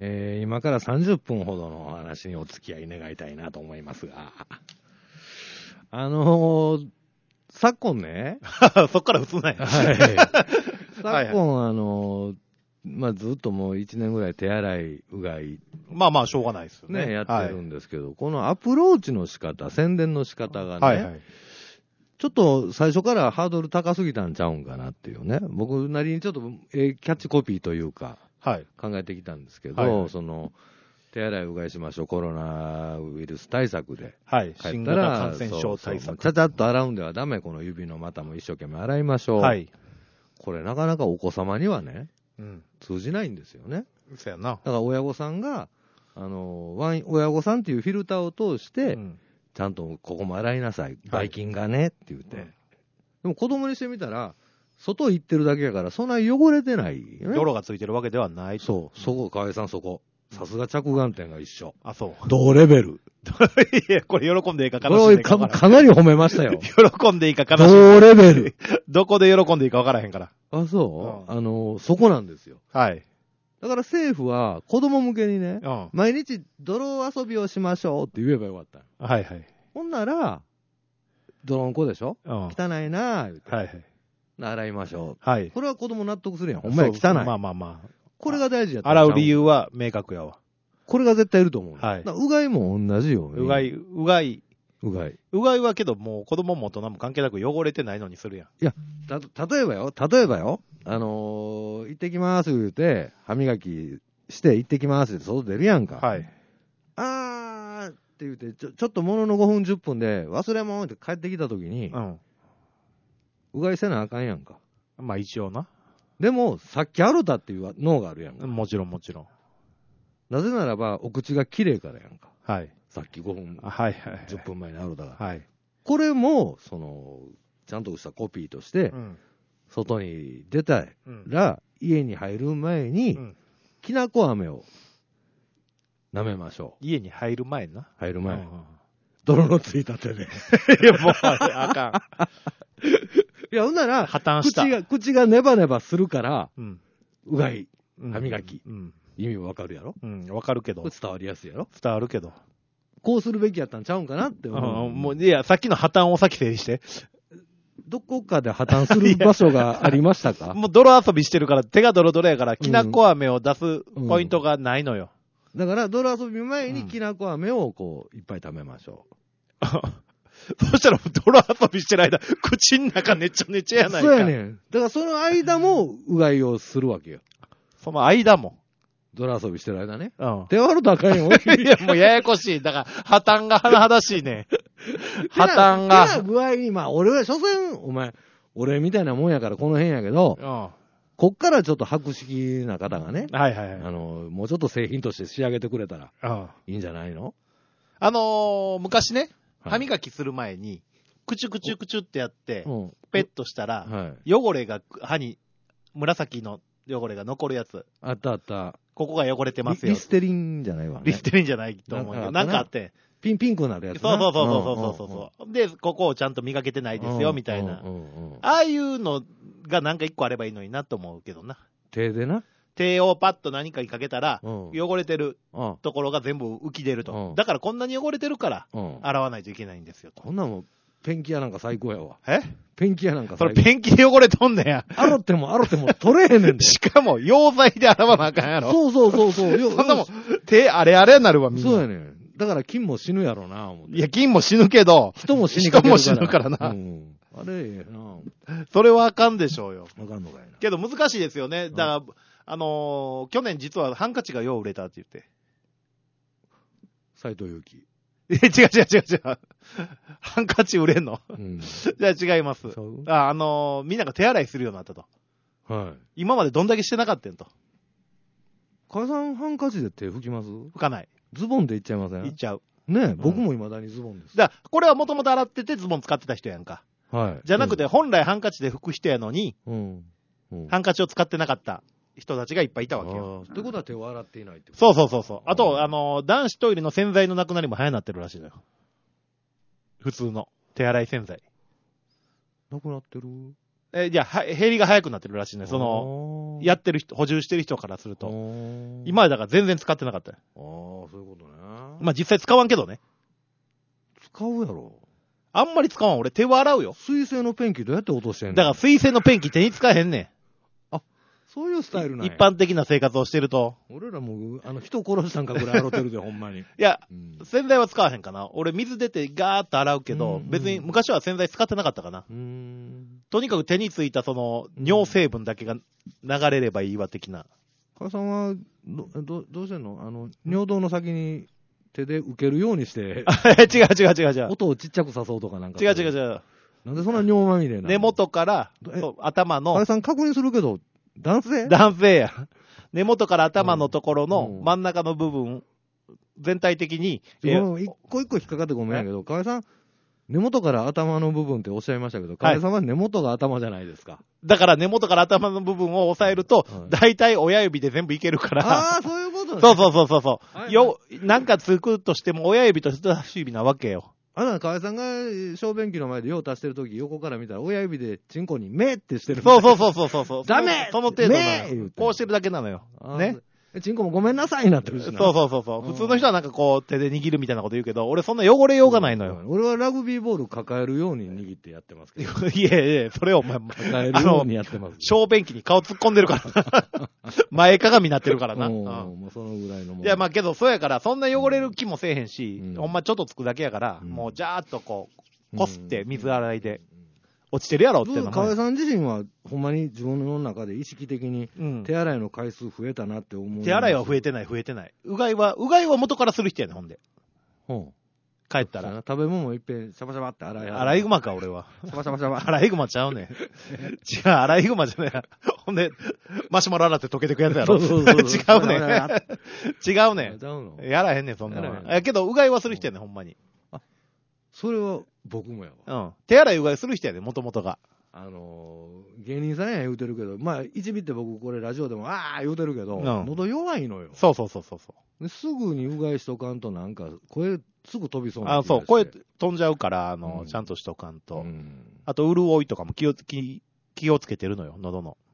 今から30分ほどのお話にお付き合い願いたいなと思いますが、昨今ね、 そっから普通なんや。 はい。 はい昨今、ずっともう1年ぐらい手洗い、うがい、 まあまあ、しょうがないですよね。 ね、やってるんですけど、このアプローチの仕方、宣伝の仕方がね、 はいはい。 ちょっと最初からハードル高すぎたんちゃうんかなっていうね、僕なりにちょっと、キャッチコピーというか、 はい。 考えてきたんですけど、 はいはい手洗い、うがいしましょう、コロナウイルス対策で。 はい。 帰新ったら、 型感染症対策。 ちゃちゃっと洗うんではダメ、この指の股も一生懸命洗いましょう。 はい。 これなかなかお子様にはね、 うん。 通じないんですよね。 そうやな。 だから親御さんが、親御さんっていうフィルターを通して、 うん。 ちゃんとここも洗いなさい、 はいばい菌がねって言って、 うんでも子供にしてみたら、外行ってるだけやから、そんな汚れてないよね。 泥がついてるわけではない。 そう、そこ、河合さんそこ。さすが着眼点が一緒。 あ、そう。 同レベル。 いや、これ喜んでいいかこ悲しいれか分からかなり褒めましたよ。 ん。喜んでいいか悲しい。 同レベル。 どこで喜んでいいか分からへんから。 あ、そう、そこなんですよ。 はい。 だから政府は子供向けにね、 うん。は毎日泥遊びをしましょうって言えばよかった。 いはい。 ほんなら、泥んこでしょうん。 汚いなぁ、言うて。 はいはい。 洗いましょう。 はい。 これは子供納得するやん。ほんまや汚い。 まあまあまこれが大事やっあ。 たんちゃ洗う理由は明確やわ。 これが絶対いると思う。 はいだからうがいも同じよ。 うがい。うがいはけどもう子供も大人も関係なく汚れてないのにするやん。 例えばよ、行ってきます言うて、歯磨きして行ってきますって外出るやんか。 はい。 あーって言うて、ちょっとものの5分10分で忘れ物って帰ってきた時に、 うん。 うがいせなあかんやんか。 まあ一応な。 でも、さっき洗ったっていう脳があるやんか。 もちろんもちろん。 なぜならば、お口が綺麗からやんか。 はい。 さっき5分、 はいはい。 10分前に洗ったから。 はい。 これも、ちゃんとしたコピーとしてう、ん。 外に出たうん。 ら、家に入る前うに、 ん。 きなこ飴を舐めましょ家に入る前な。 う。入る前。 うん泥のついた手で。 いや、もう、あかいや、ほんなら、 破綻した口がネバネバするから、 ん。うん。 うがい、 うん歯磨きうん。 意味わかるやろ？ うん。わかるけどこれ。伝わりやすいやろ？ 伝わるけど。 こうするべきやったんちゃうんかなってう思う。 ん。もう、いや、さっきの破綻を先整理して。 どこかで破綻する場所がありましたか？ もう泥遊びしてるから、手がドロドロやから、きなこ飴を出すポイントがないのよ。 だから、泥遊び前うんにきなこ飴をこう、いっぱい食べましょそしたら、泥遊びしてる間、口の中ねちゃねちゃやう。 ないか。 そうやねん。だからその間も、うがいをするわけよ。 その間も。 泥遊びしてる間ね。 うん。 手割るとあかんよ。 いや、もうややこしい。だから、破綻が甚だしいね。破綻が。 てな具合に、まあ、俺は、所詮、お前、俺みたいなもんやからこの辺やけど、 うん。はこっからちょっと博識な方がね、 いはいはい。 もうちょっと製品として仕上げてくれたらうん。 いいんじゃないの？ 昔ね、 はい歯磨きする前に、クチュクチュクチュってやって、 うん。 ペットしたら、 はい。 汚れが、歯に、紫の汚れが残るやつ。 あったあった。 ここが汚れてますよ。 リステリンじゃないわね。 リステリンじゃないと思うけど、なんかあって。 ピンクになるやつな。 そうそうそうそう。で、ここをちゃんと磨けてないですよ、みたいな。ああいうのがなんか一個あればいいのになと思うけどな。 手でな。 手をパッと何かにかけたら、 うん汚れてるうん。 ところが全部浮き出ると。 うんだからこんなに汚れてるから、 うん。 洗わないといけないんですよと。 こんなんもん、ペンキ屋なんか最高やわ。 えペンキ屋なんかそれ最高。 ペンキで汚れとんねや。 洗っても取れへんねんで。 しかも、溶剤で洗わなあかんやろ。 そう。 そんなもん、手あれあれになるわ、みんな。 そうやねん。だから金も死ぬやろな、思って。 いや、金も死ぬけど、 人も死にかけるから。 人も死ぬからなうん。あれ、ええな。 それはあかんでしょうよ。 わかんのかいな。 けど難しいですよね。だから、去年実はハンカチがよう売れたって言って。 斎藤佑樹。 違う。ハンカチ売れんのうん。 じゃあ違います。 ちゃうみんなが手洗いするようになったと。 はい。 今までどんだけしてなかったんと。 火山ハンカチで手拭きます？ 拭かない。 ズボンでいっちゃいません？ いっちゃう。 ねえ、僕も未だにズボンです。 だからこれはもともと洗っててズボン使ってた人やんか。 はい。 じゃなくて、本来ハンカチで拭く人やのに、 うん。うん。 ハンカチを使ってなかった人たちがいっぱいいたわけよ。 ってことは手を洗っていないってこと？ そう。あと、男子トイレの洗剤のなくなりも早なってるらしいのよ。普通の手洗い洗剤。 なくなってる？ じゃあ、減りが早くなってるらしいね。その、やってる人、補充してる人からすると。今までだから全然使ってなかったよ。 そういうことね。 まあ実際使わんけどね。 使うやろ。 あんまり使わん。俺手は洗うよ。 水性のペンキどうやって落としてんの？ だから水性のペンキ手に使えへんねん。 そういうスタイルなんや。 一般的な生活をしてると。 俺らも人殺したんかぐらい洗ってるで、ほんまに。 いや、洗剤は使わへんかな。俺水出てガーッと洗うけど、別に昔は洗剤使ってなかったかな。とにかく手についたその尿成分だけが流れればいいわ的な。 母さんはどうしてんの？尿道の先に手で受けるようにして。 違う。 音をちっちゃくさそうとかなんか。 違う。 なんでそんな尿まみれなの？ 根元から頭の。 母さん確認するけど、男性や。根元から頭のところの真ん中の部分、全体的に。 一個一個引っかかってごめんやけど、河合さん、根元から頭の部分っておっしゃいましたけど、河合さんは根元が頭じゃないですか。 だから根元から頭の部分を押さえると、大体親指で全部いけるから。 ああ、そういうことね。 そう。なんかつくとしても親指と人差し指なわけよ。 河合さんが小便器の前で用足してるとき、横から見たら親指でチンコに目ってしてる。 そう。 ダメその程度なの。こうしてるだけなのよ。ね。 チンコもごめんなさいになってるしな。 そう。普通の人はなんかこう手で握るみたいなこと言うけど、俺そんな汚れようがないのよ。 俺はラグビーボール抱えるように握ってやってますけど。 いや、それをお前、 抱えるようにやってます。 小便器に顔突っ込んでるからな。前かがみになってるからな。 もうそのぐらいのもん。 いや、まあけどそうやから、そんな汚れる気もせえへんし、ほんまちょっとつくだけやから、もうジャーっとこう、こすって水洗いで。落ちてるやろってのも。 河合さん自身は、ほんまに自分の中で意識的に、手洗いの回数増えたなって思う。 手洗いは増えてない。うがいは元からする人やねん、ほんで。帰ったら。 食べ物もいっぺん、シャバシャバって洗い。 アライグマか、俺は。 シャバシャバ。 アライグマちゃうねん。違う、アライグマじゃねえ。ほんで、マシュマロ洗って溶けてくやつやろ。違うねん。違うねん。やらへんねん、そんなの。やけど、うがいはする人やねん、ほんまに。 それは僕もやわ。 手洗いうがいする人やねん、もともとが。 芸人さんや言うてるけど、まあ、一ビって僕これラジオでも言うてるけど、喉弱いのよ。 そう。 すぐにうがいしとかんとなんか、声すぐ飛びそうな気がして。 そう、声飛んじゃうから、ちゃんとしとかんと。あと、潤いとかも気をつけてるのよ、喉の。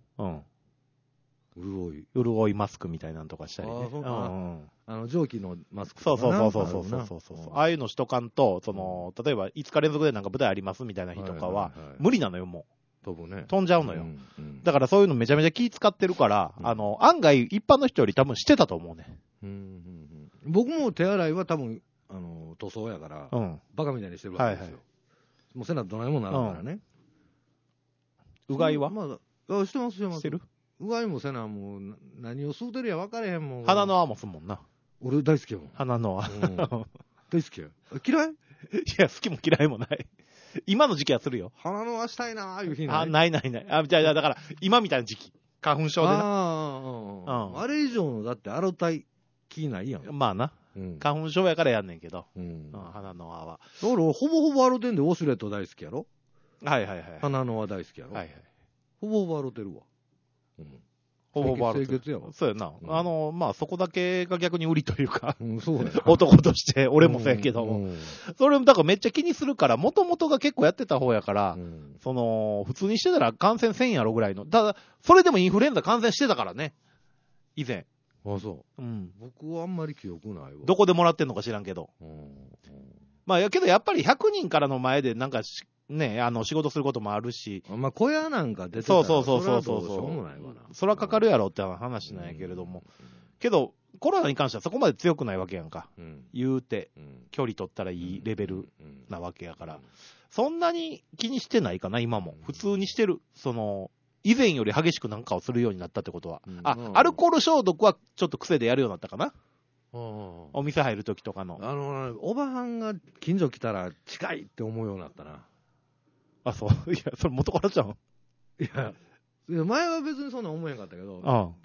潤いマスクみたいなんとかしたりね。 蒸気のマスクとか。そう。ああいうのしとかんと、例えば5日連続でなんか舞台ありますみたいな日とかは、無理なのよ、もう。飛んじゃうのよ。だからそういうのめちゃめちゃ気使ってるから、案外一般の人より多分してたと思うね。 僕も手洗いは多分、塗装やから、バカみたいにしてるわけですよ。もうせなどないもんなるからね。 うがいはしてます。 してる？ うがいもせな、もう、何を吸うてるや分かれへんもん。 鼻の泡もすんもんな。 俺大好きやもん。 鼻の泡。 大好きや。嫌い？いや、好きも嫌いもない。今の時期はするよ。 鼻の泡したいなーいう日ない。 ない。じゃあ、だから、今みたいな時期。花粉症でな。 あれ以上の、だって洗うたい気ないやん。 まあな。花粉症やからやんねんけど。鼻の泡。 俺、ほぼほぼ洗うてんで、ウォシュレット大好きやろ？ はい。 鼻の泡大好きやろ？ほぼほぼ洗うてるわ。 ほぼほぼ清潔やわ。 そうやな。まあ、そこだけが逆に売りというか、 そうや男として、俺もそうやけども。それも、だからめっちゃ気にするから、もともとが結構やってた方やから、普通にしてたら感染せんやろぐらいの。ただ、それでもインフルエンザ感染してたからね。以前。 そう。僕はあんまり記憶ないわ。 どこでもらってんのか知らんけど。まあ、けどやっぱり100人からの前でなんかね、仕事することもあるし。 まあ、小屋なんか出てたらそう。 しょうもないわな。 そらかかるやろって話なんやけれども。けど、コロナに関してはそこまで強くないわけやんか。言うて、距離取ったらいいレベルなわけやから。そんなに気にしてないかな、今も。普通にしてる。以前より激しくなんかをするようになったってことは。アルコール消毒はちょっと癖でやるようになったかな。お店入るときとかの。 おばはんが近所来たら近いって思うようになったな。 そう。いや、それ元からじゃん。 いや、前は別にそんな思えんかったけど、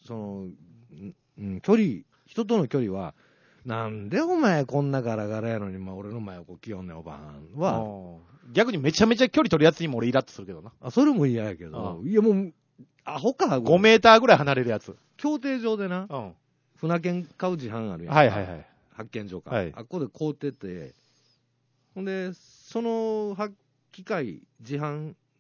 人との距離は、なんでお前こんなガラガラやのに、俺の前を来よんねん、おばはんは。 逆にめちゃめちゃ距離取るやつにも俺イラッとするけどな。 それも嫌やけど、いやもう、アホか。 5メーターぐらい離れるやつ。 協定上でな、船券買う自販あるやん。発見所か。あっこで買うてて、ほんで、その機械、自販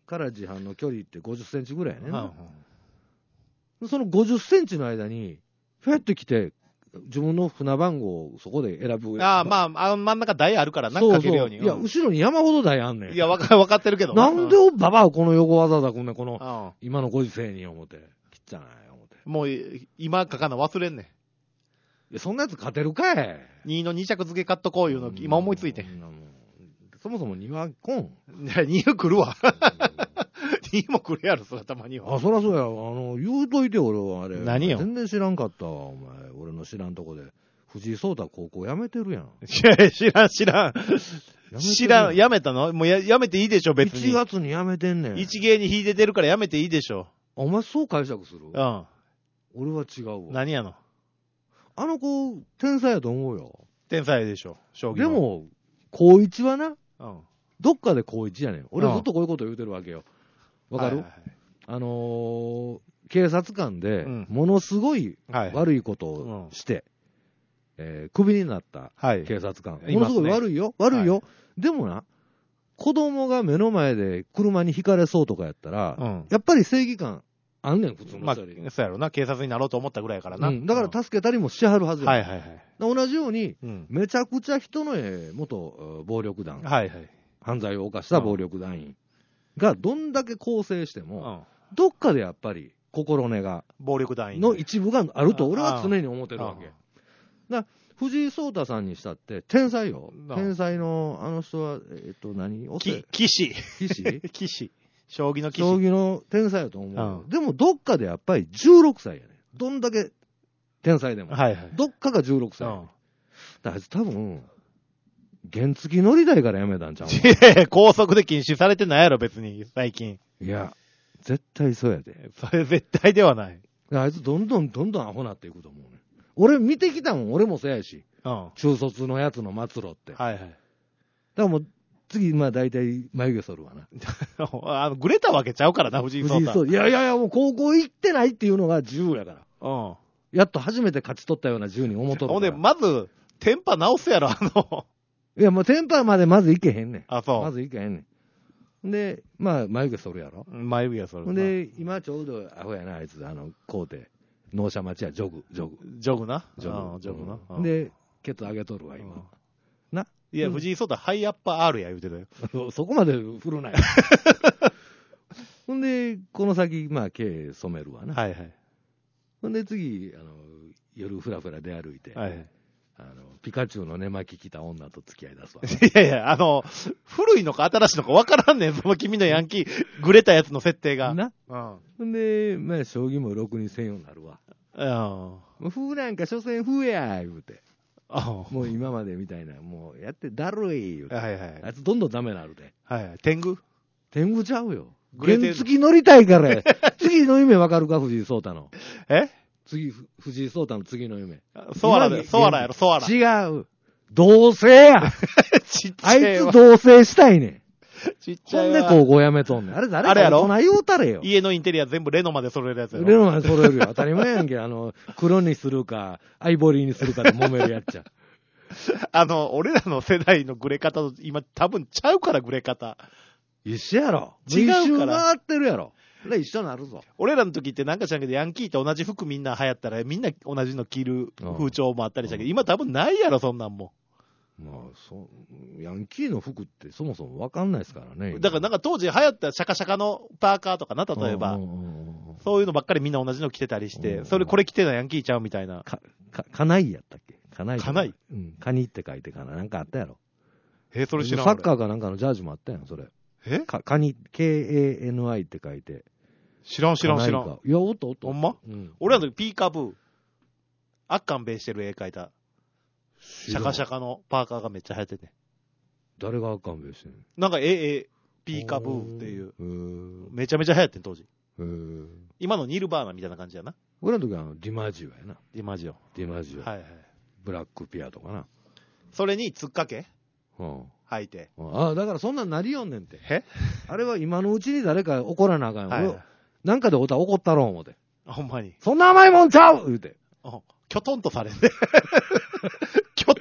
から自販の距離って50センチぐらいやねんな。 うんその50センチの間に、フェッて来て、自分の船番号をそこで選ぶ。 ああ、まあ、真ん中台あるから、なんかかけるように。 そうそういや、後ろに山ほど台あんねん。 いや、わかってるけど。 なんでババアこの横わざわざこんな、この、 うん今のご時世に思って。きっちゃない思って。 もう、今書かな忘れんねん。 いや、そんなやつ勝てるかい。 2の2着付けカットこういうの、今思いついて。 そもそも2は来ん。 いや、2来るわ。2も来るやろ、それたまには。 あ、そらそうや。言うといて、俺はあれ。 何よ。 全然知らんかったわ、お前。俺の知らんとこで。藤井聡太高校辞めてるやん。 知らん。辞めたのもう辞めていいでしょ、別に。 1月に辞めてんねん。 一芸に引いてるから辞めていいでしょ。 お前そう解釈する？ うん。 俺は違うわ。 何やの？ あの子、天才やと思うよ。 天才でしょ、将棋の。 でも、高1はな、 うん。 どっかで高1やねん。俺ずっとこういうこと言うてるわけよ。わかる？ はいはいはい警察官で、ものすごい悪いことをして、クビになった警察官。ものすごい悪いよ。悪いよ。でもな、子供が目の前で車にひかれそうとかやったら、やっぱり正義感あんねん、普通の人より。 まあ、そうやろな。警察になろうと思ったぐらいやからな。 だから助けたりもしはるはずや。 はいはいはい。 同じように、めちゃくちゃ人の元暴力団、 はいはい、 犯罪を犯した暴力団員がどんだけ構成しても、どっかでやっぱり心根が、 暴力団員の一部があると俺は常に思ってるわけ。だ藤井聡太さんにしたって天才よ。天才のあの人は、 棋士。将棋の棋士。 将棋の天才やと思う。でもどっかでやっぱり16歳やね。どんだけ天才でも。 はいはい、 どっかが16歳やね。だから多分、原付乗りたいからやめたんちゃう高速で禁止されてないやろ、別に、最近。 いや、絶対そうやで。 それ絶対ではない。 あいつどんどんアホなっていくと思うね。俺見てきたもん、俺もそうやし。中卒のやつの末路って。 はいはい。だからもう、次、まあ大体眉毛剃るわな。ぐれたわけちゃうからな、藤井聡太。 いや、もう高校行ってないっていうのが10やから。やっと初めて勝ち取ったような10に思っとるから。 ほんで、まず、テンパ直すやろ、 いや、もうテンパまでまずいけへんねん。 あ、そう。 まずいけへんねん。で、まあ、眉毛剃るやろ。 眉毛剃る。 ほんで、今ちょうどアホやな、あいつ、校庭。納車待ちや、ジョグな。ジョグな。で、ケツ上げとるわ、今。な。 いや、藤井聡太、ハイアッパー R や言うてたよ。そこまで振るなよ。ほんで、この先、まあ、毛染めるわな。 はいはい。 ほんで、次、夜ふらふら出歩いて。 はい。 ピカチュウの寝巻き着た女と付き合い出すわ。 いや、古いのか新しいのか分からんねん、その君のヤンキー、ぐれたやつの設定が。 な。ほんで、まあ、将棋もろくにせんようになるわ。もう風なんか所詮風や、言うて。もう今までみたいな、もうやってだるい、言うて。 はいはい。 あいつどんどんダメになるで。 はいはい。天狗ちゃうよ。原付乗りたいから。次の夢わかるか、藤井聡太の。藤井聡太の次の夢。 ソアラやろ、ソアラ。 違う。同棲や。あいつ同棲したいねん。 ちっちゃい。 ほんで高校辞めとんねん。あれ誰か大人言うたれよ。 家のインテリア全部レノまで揃えるやつやろ。 レノまで揃えるよ。当たり前やんけ。黒にするか、アイボリーにするかで揉めるやっちゃ。 俺らの世代のグレ方と今多分ちゃうからグレ方。 一緒やろ。 違うから。 回ってるやろ。一緒になるぞ。 俺らの時ってなんか知らんけど、ヤンキーと同じ服みんな流行ったら、みんな同じの着る風潮もあったりしたけど、今多分ないやろ、そんなんも。 まあ、ヤンキーの服ってそもそもわかんないですからね。 だからなんか当時流行ったシャカシャカのパーカーとかな、例えば。そういうのばっかりみんな同じの着てたりして、これ着てたヤンキーちゃうみたいな。 カナイやったっけ？カナイ。 うん。 カニって書いてかな。なんかあったやろ。 それ知らん。 サッカーかなんかのジャージもあったやん、それ。カニ、KANI って書いて。 知らん。いや、おっと。 ほんま？俺らの時ピーカブー。アッカンベイしてる絵描いた。シャカシャカのパーカーがめっちゃ流行ってて。 誰がアッカンベイしてんの？ なんかピーカブーっていう。めちゃめちゃ流行ってん、当時。今のニルバーナみたいな感じやな。 俺の時はディマジオやな。 ディマジオ。 はい。ブラックピアとかな。 それに突っかけ履いて。 だからそんなんなりよんねんて。あれは今のうちに誰か怒らなあかんよ。なんかで怒ったろう思て。 ほんまに。 そんな甘いもんちゃう言うて。 きょとんとされんで。きょ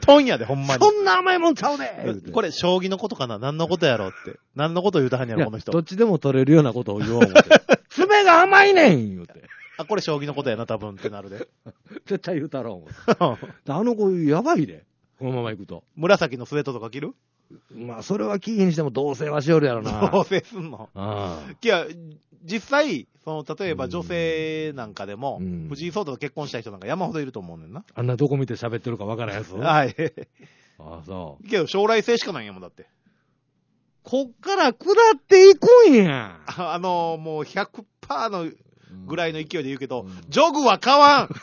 損やで、ほんまに。 そんな甘いもんちゃうでこれ、将棋のことかな？何のことやろって。何のこと言うたはんやろ、この人。 どっちでも取れるようなことを言おう思って。爪が甘いねん言うて。 あ、これ将棋のことやな、多分ってなるで。 絶対言うたろう思って。あの子、やばいで。このまま行くと。 紫のスウェットとか着る？ まあ、それは聞きにしても同棲はしよるやろな。 同棲すんの？いや、実際、例えば女性なんかでも、藤井聡太と結婚した人なんか山ほどいると思うねんな。 あんなどこ見て喋ってるかわからんやつ？ はい。 ああ、そう。 けど将来性しかないんやもん、だって。 こっから下っていくんや。 もう100% のぐらいの勢いで言うけど、ジョグは買わん。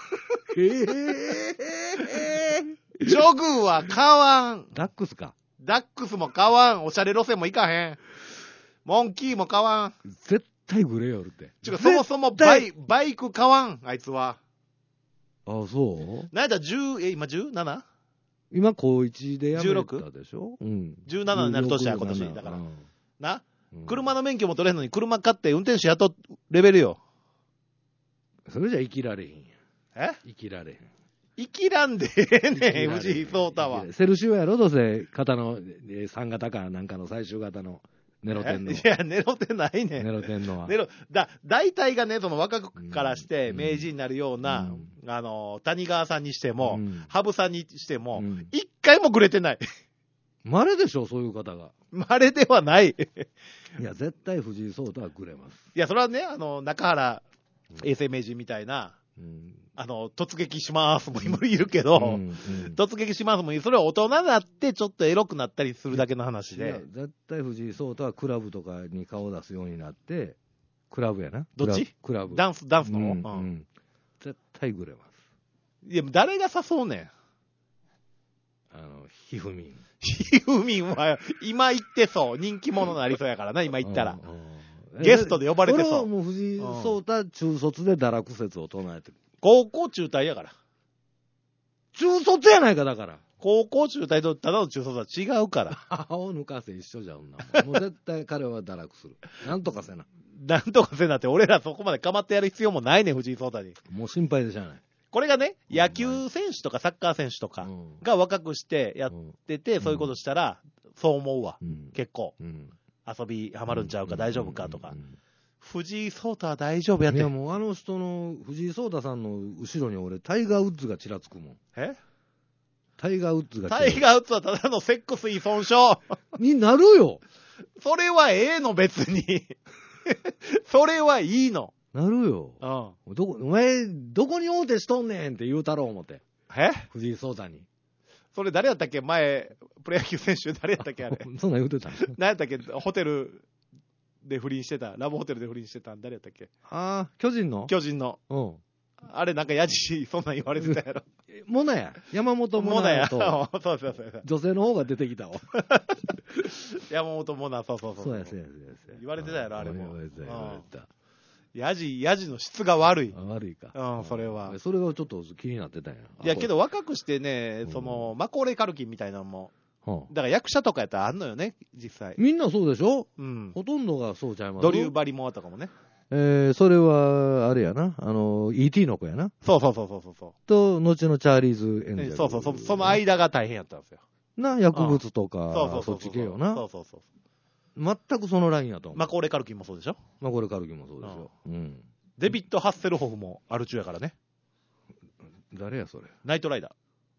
ジョグは買わん。 ダックスか。 ダックスも買わん。おしゃれ路線も行かへん。モンキーも買わん。 絶対グレーよるって。 そもそもバイク買わん、あいつは。 あ、そうなんだ、今 17？ 今、高1でやめたでしょ？うん。 17になる年や、今年。だから。な、車の免許も取れんのに車買って運転手雇うレベルよ。 それじゃ生きられへんや。 え？ 生きられへん。 生きらんでええねん、藤井聡太は。 セルシオやろ、どうせ、型の3型かなんかの最終型のネロテンの。 いや、ネロテンないねん。 ネロテンのは。 大体がね、若くからして名人になるような、谷川さんにしても、羽生さんにしても、一回もぐれてない。 稀でしょ、そういう方が。 稀ではない。 いや、絶対藤井聡太はぐれます。 いや、それはね、中原永世名人みたいな、突撃しますもいるけど、突撃しますもいる。それは大人になってちょっとエロくなったりするだけの話で。 絶対藤井聡太はクラブとかに顔を出すようになって、クラブやな。 どっち？ クラブ。 ダンスの？ 絶対ぐれます。 いや、誰が誘うねん。 ひふみん。 ひふみんは、今言ってそう。人気者になりそうやからな、今言ったら。ゲストで呼ばれてそう。 それはもう藤井聡太中卒で堕落説を唱えてる。 高校中退やから。 中卒やないか、だから。 高校中退とただの中卒は違うから。 母を抜かせ一緒じゃんな。もう絶対彼は堕落する。なんとかせな。 なんとかせなって、俺らそこまで構ってやる必要もないねん、藤井聡太に。 もう心配でしゃあない。 これがね、野球選手とかサッカー選手とかが若くしてやってて、そういうことしたら、そう思うわ。結構。遊びハマるんちゃうか、大丈夫かとか。藤井聡太は大丈夫やって。 いやもうあの人の、藤井聡太さんの後ろに俺、タイガー・ウッズがちらつくもん。タイガー・ウッズがタイガー・ウッズはただのセックス依存症。 になるよ。 それはええの、別に。それはいいの。 なるよ。お前、どこに大手しとんねんって言うたろう思って。藤井聡太に。 それ誰やったっけ前、プロ野球選手誰やったっけあれ。 そんなん言うてた。 何やったっけホテルで不倫してた。ラブホテルで不倫してたん誰やったっけ？ ああ、巨人の。 あれなんかやじ、そんなん言われてたやろ。 モナや。山本モナやと。 そう。 女性の方が出てきたわ。 山本モナ、そう。 そうや。 言われてたやろ、あれも。 言われた。 やじの質が悪い。 悪いか。 それは。 それがちょっと気になってたんや。 いや、けど若くしてね、マコーレーカルキンみたいなのも、だから役者とかやったらあんのよね、実際。 みんなそうでしょ？ほとんどがそうちゃいます。 ドリューバリモアとかもね。 それは、あれやな。E.T. の子やな。 そう。 と、後のチャーリーズ・エンジェル。 そう。その間が大変やったんですよ。 薬物とか、そっち系よな。 そう。 全くそのラインやと思う。 マコーレーカルキンもそうでしょ？ マコーレーカルキンもそうですよ。 デビッド・ハッセルホフもアル中やからね。 誰やそれ？ ナイトライダー。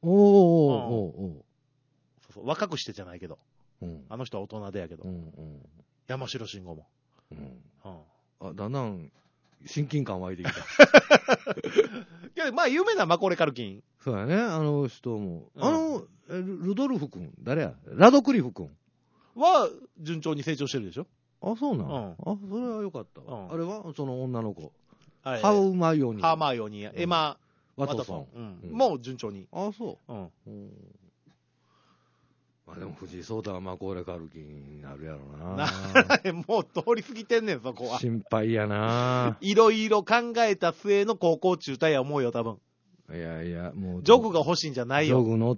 そう。若くしてじゃないけど。あの人は大人でやけど。山城慎吾も。 だんだん親近感湧いてきた。いや、まあ有名なマコーレーカルキン。 そうやね、あの人も。ルドルフ君、誰や？ラドクリフ君は順調に成長してるでしょ？ あ、そうなん。それはよかったわ。あれはその女の子。ハーマイオニー、 エマ・ワトソン。もう順調に。 あ、そう。まあでも藤井聡太はマコーレーカルキンになるやろな。 もう通り過ぎてんねん、そこは。 心配やな。 いろいろ考えた末の高校中退や思うよ、多分。 いや、もう。 ジョグが欲しいんじゃないよ。 ジョグ乗って、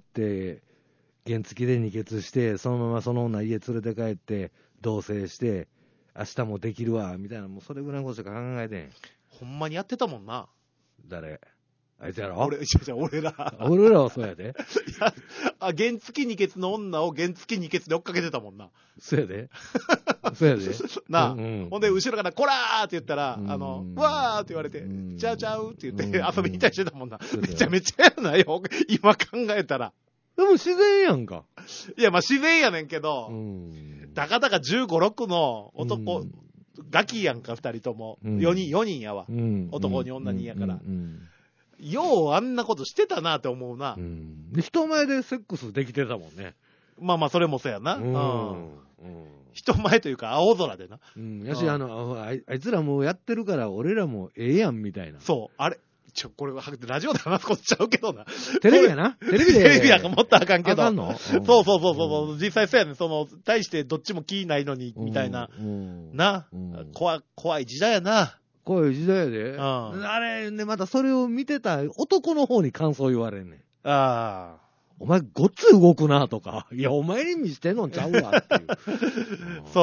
原付で二血して、そのままその女家連れて帰って、同棲して、明日もできるわ、みたいな、もうそれぐらいのことしか考えてん。 ほんまにやってたもんな。 誰？ あいつやろ？ 俺らはそうやで。 いや、原付二ケツの女を原付二ケツで追っかけてたもんな。 そうやで。そうやで。 なあ、ほんで、後ろから、こらーって言ったら、わーって言われて、ちゃうちゃうって言って、遊びに行ったりしてたもんな。めちゃめちゃやなよ、今考えたら。 でも自然やんか。 いや、まあ自然やねんけど、たかだか15、6の男、ガキやんか、2人とも。4人やわ。男に女にやから。ようあんなことしてたなって思うな。 で、人前でセックスできてたもんね。 まあまあ、それもそうやな。人前というか、青空でな。 やし、あいつらもうやってるから、俺らもええやん、みたいな。 そう。あれこれ、ラジオで話すことちゃうけどな。 テレビやな。テレビやからもっとあかんけど。 あかんの？ そう。実際そうやねん。対してどっちも気ないのに、みたいな。な。怖い時代やな。 怖い時代やで。あれね、またそれを見てた男の方に感想言われんねん。お前ごっつ動くなとか、いや、お前に見してんのちゃうわっていう。 そう。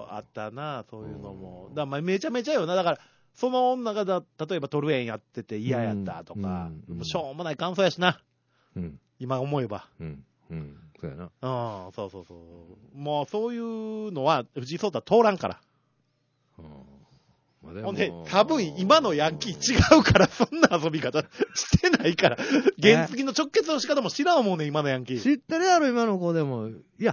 あったな、そういうのも。だからめちゃめちゃよな。だから、その女が例えばトルエンやってて嫌やったとか、しょうもない感想やしな。今思えば。 そうやな。 そう。もうそういうのは、藤井聡太通らんから。ほんで、多分今のヤンキー違うから、そんな遊び方してないから。原付の直結の仕方も知らんもんね、今のヤンキー。 知ってるやろ、今の子でも。いや、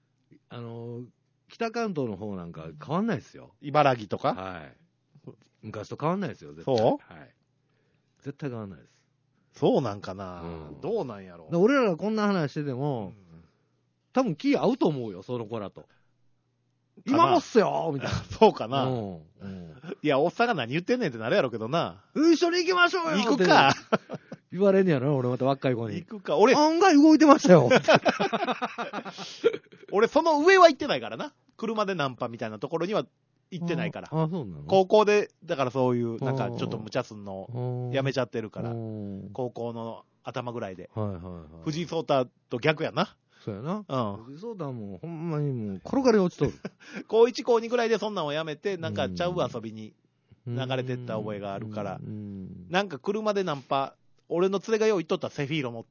北関東の方なんか変わんないですよ。 茨城とか？ はい。昔と変わんないですよ、絶対。そう？ はい。絶対変わんないです。 そうなんかな、どうなんやろ。 俺らがこんな話してても、多分気合うと思うよ、その子らと。今もっすよみたいな。 そうかな。いや、おっさんが何言ってんねんってなるやろうけどな。 一緒に行きましょうよ行くか。 言われんねやろ、俺また若い子に。 行くか。俺、 案外動いてましたよ。 俺、その上は行ってないからな。車でナンパみたいなところには行ってないから。 そうなの？ 高校で、だからそういう、なんかちょっと無茶すんの、やめちゃってるから。高校の頭ぐらいで。藤井聡太と逆やな。 そうやな。藤井聡太はもう、ほんまにもう、転がり落ちとる。 高1、高2ぐらいでそんなんをやめて、なんかちゃう遊びに流れてった覚えがあるから。なんか車でナンパ、俺の連れがよう行っとった、セフィーロ持って。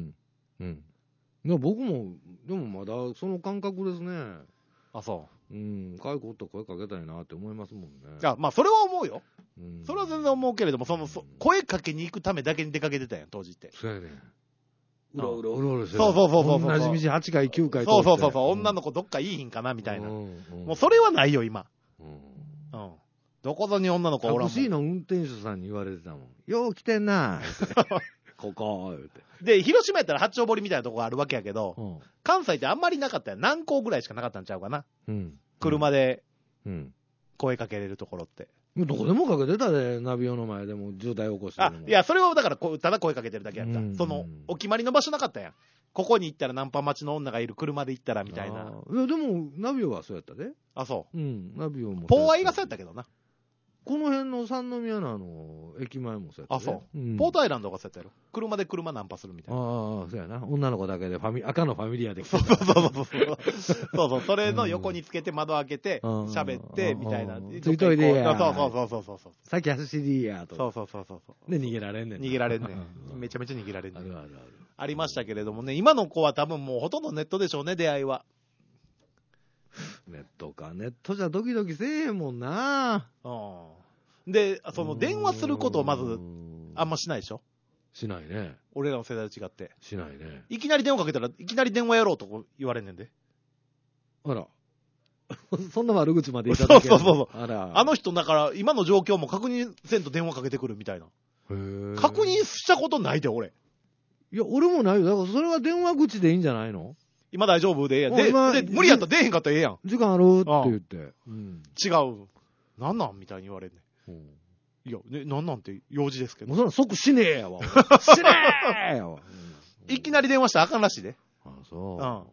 僕も、でもまだその感覚ですね。 そう。 介護と声かけたいなって思いますもんね。 まあ、それは思うよ。それは全然思うけれども、声かけに行くためだけに出かけてたやん、当時って。 そうやね。うろうろしてそう。同じ道8回、9回そう。女の子どっかいいひんかな、みたいな。もうそれはないよ、今。どこぞに女の子おらんもん。 タクシーの運転手さんに言われてたもん。よう来てんなここ、言うて。 で、広島やったら八丁堀みたいなとこがあるわけやけど、関西ってあんまりなかったやん。何校ぐらいしかなかったんちゃうかな。車で声かけれるところって。 どこでもかけてたで、ナビオの前でも渋滞起こしてるもん。 いや、それはだから、ただ声かけてるだけやった。お決まりの場所なかったやん。ここに行ったらナンパ待ちの女がいる、車で行ったらみたいな。 いや、でも、ナビオはそうやったで。 そう。 ナビオも。 ポーアイがそうやったけどな。 この辺の三宮の駅前もそうやった。 そう。ポートアイランドがそうやったやろ。車でナンパするみたいな。 そうやな。女の子だけで赤のファミリアで来て。 そう。それの横につけて窓開けて、喋って、みたいな。 ついといでや。 そう。 さっき走りやと。 そう。 で、逃げられんねん。 めちゃめちゃ逃げられんねん。 ある。 ありましたけれどもね、今の子は多分もうほとんどネットでしょうね、出会いは。 ネットか。ネットじゃドキドキせえへんもんな。 で、その電話することをまず、あんましないでしょ？ しないね。 俺らの世代と違って。 しないね。 いきなり電話かけたら、いきなり電話やろうと言われんねんで。 あら。そんな悪口まで言っただけ。 そう。あの人だから、今の状況も確認せんと電話かけてくるみたいな。確認したことないで、俺。 いや、俺もないよ。だからそれは電話口でいいんじゃないの？ 今大丈夫でええやん。で、無理やったら出えへんかったらええやん。 時間あるって言って。 違う。なんなんみたいに言われんねん。いや、なんなんて用事ですけど。 もうそんな即死ねえやわ。死ねえやわ。 いきなり電話したらあかんらしいで。 そう。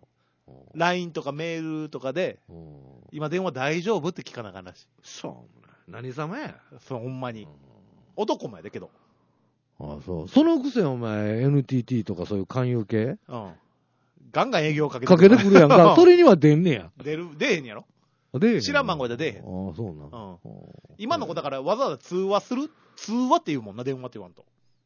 LINE とかメールとかで、今電話大丈夫って聞かなあかんらしい。 そう何様や。 ほんまに。男もやでけど。 そう。そのくせお前 NTT とかそういう勧誘系？ ガンガン営業かけてくるやんか。それには出んねや。 出えへんやろ？知らん番号で出えへん。 そうな。 今の子だからわざわざ通話って言うもんな、電話って言わんと。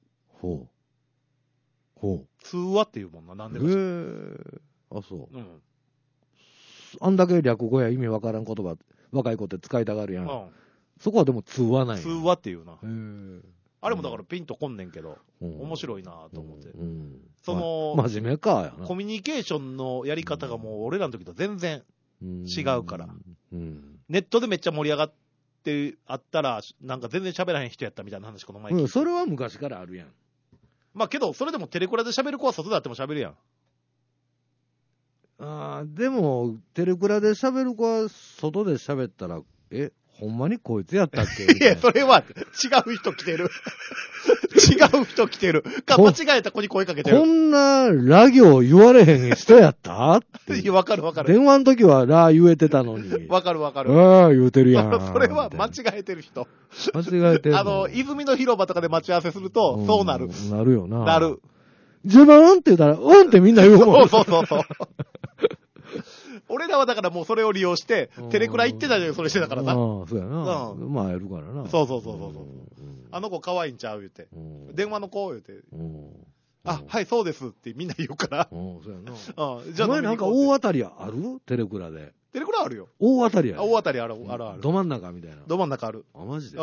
ほう。ほう。 通話っていうもんな、なんでかしら。 あ、そう。 うん。 あんだけ略語や意味わからん言葉、若い子って使いたがるやん。うん。 そこはでも通話なんや。 通話っていうな。あれもだからピンとこんねんけど、面白いなと思って。その、 真面目かやな。 コミュニケーションのやり方がもう俺らの時と全然違うから。ネットでめっちゃ盛り上がってあったら、なんか全然喋らへん人やったみたいな話この前聞いて。 それは昔からあるやん。 まあけど、それでもテレクラで喋る子は外であっても喋るやん。 でも、テレクラで喋る子は外で喋ったら、ほんまにこいつやったっけいや、それは違う人来てる。違う人来てる。か、間違えた子に声かけてる。 こんなラ行言われへん人やったいや、わかるわかる。 電話の時はラ言えてたのに。 わかるわかる。 言うてるやん。 それは間違えてる人。 間違えてる。 泉の広場とかで待ち合わせすると、そうなる。 なるよな。 なる。 自分って言ったら、ってみんな言うもん。 そう。俺らはだからもうそれを利用して、テレクラ行ってたじゃん、それしてたからな。 そうやな。まあ、やるからな。 そう。あの子可愛いんちゃう言うて。電話の子言うて。はい、そうですってみんな言うから。 そうやな。 じゃあ、 お前なんか大当たりあるテレクラで。 テレクラあるよ。 大当たりや。 大当たりある。 ど真ん中みたいな。 ど真ん中ある。 マジで。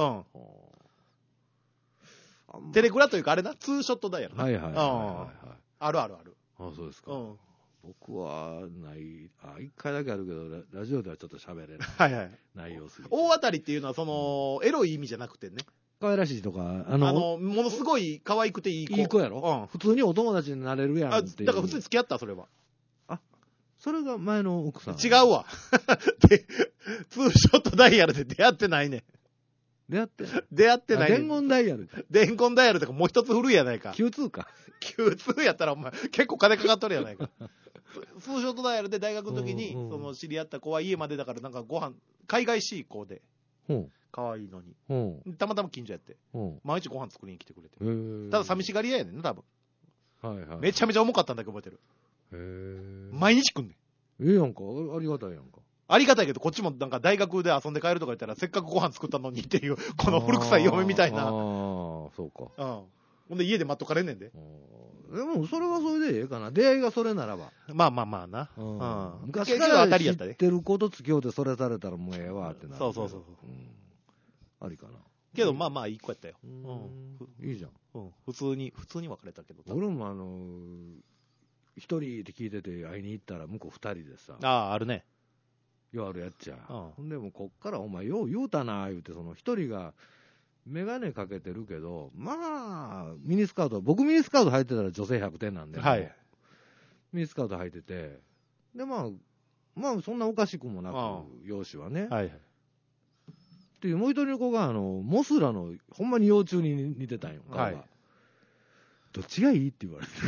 テレクラというかあれな、ツーショットダイヤル。 はい。 ある。 そうですか。僕はない、一回だけあるけど、ラジオではちょっと喋れない。 はい。 内容すぎて。 大当たりっていうのは、その、エロい意味じゃなくてね。 可愛らしいとか、 ものすごい可愛くていい子。 いい子やろ。普通にお友達になれるやんっていう。 だから普通に付き合った、それは。 それが前の奥さん。 違うわ。で、ツーショットダイヤルで出会ってないね。 出会ってない。 伝言ダイヤル。 伝言ダイヤルとかもう一つ古いやないか。 Q2 か。 Q2 やったらお前結構金かかっとるやないか。ツーショットダイヤルで大学の時に、その知り合った子は家までだからなんかご飯、海外しい子で。可愛いのに。たまたま近所やって。毎日ご飯作りに来てくれて。ただ寂しがり屋やねんな、多分。めちゃめちゃ重かったんだけど覚えてる。毎日来んねん。 やんか。ありがたいやんか。 ありがたいけど、こっちもなんか大学で遊んで帰るとか言ったら、せっかくご飯作ったのにっていう、この古臭い嫁みたいな。 そうか。 ほんで家で待っとかれんねんで。 でも、それはそれでええかな。出会いがそれならば。 まあな。 昔から知ってる子と付き合うてそれされたらもうええわってなる。 そう。 ありかな。 けど、いい子やったよ。 いいじゃん。 普通に別れたけど。 俺も一人って聞いてて会いに行ったら向こう二人でさ。 あるね。 ようあるやっちゃ。ほんでもこっからお前よう言うたな言うて、その一人がメガネかけてるけど、ミニスカート、僕ミニスカート履いてたら女性100点なんで、ミニスカート履いてて、でそんなおかしくもなく、容姿はね。っていう、もう一人の子がモスラのほんまに幼虫に似てたんよ、顔が。どっちがいいって言われて。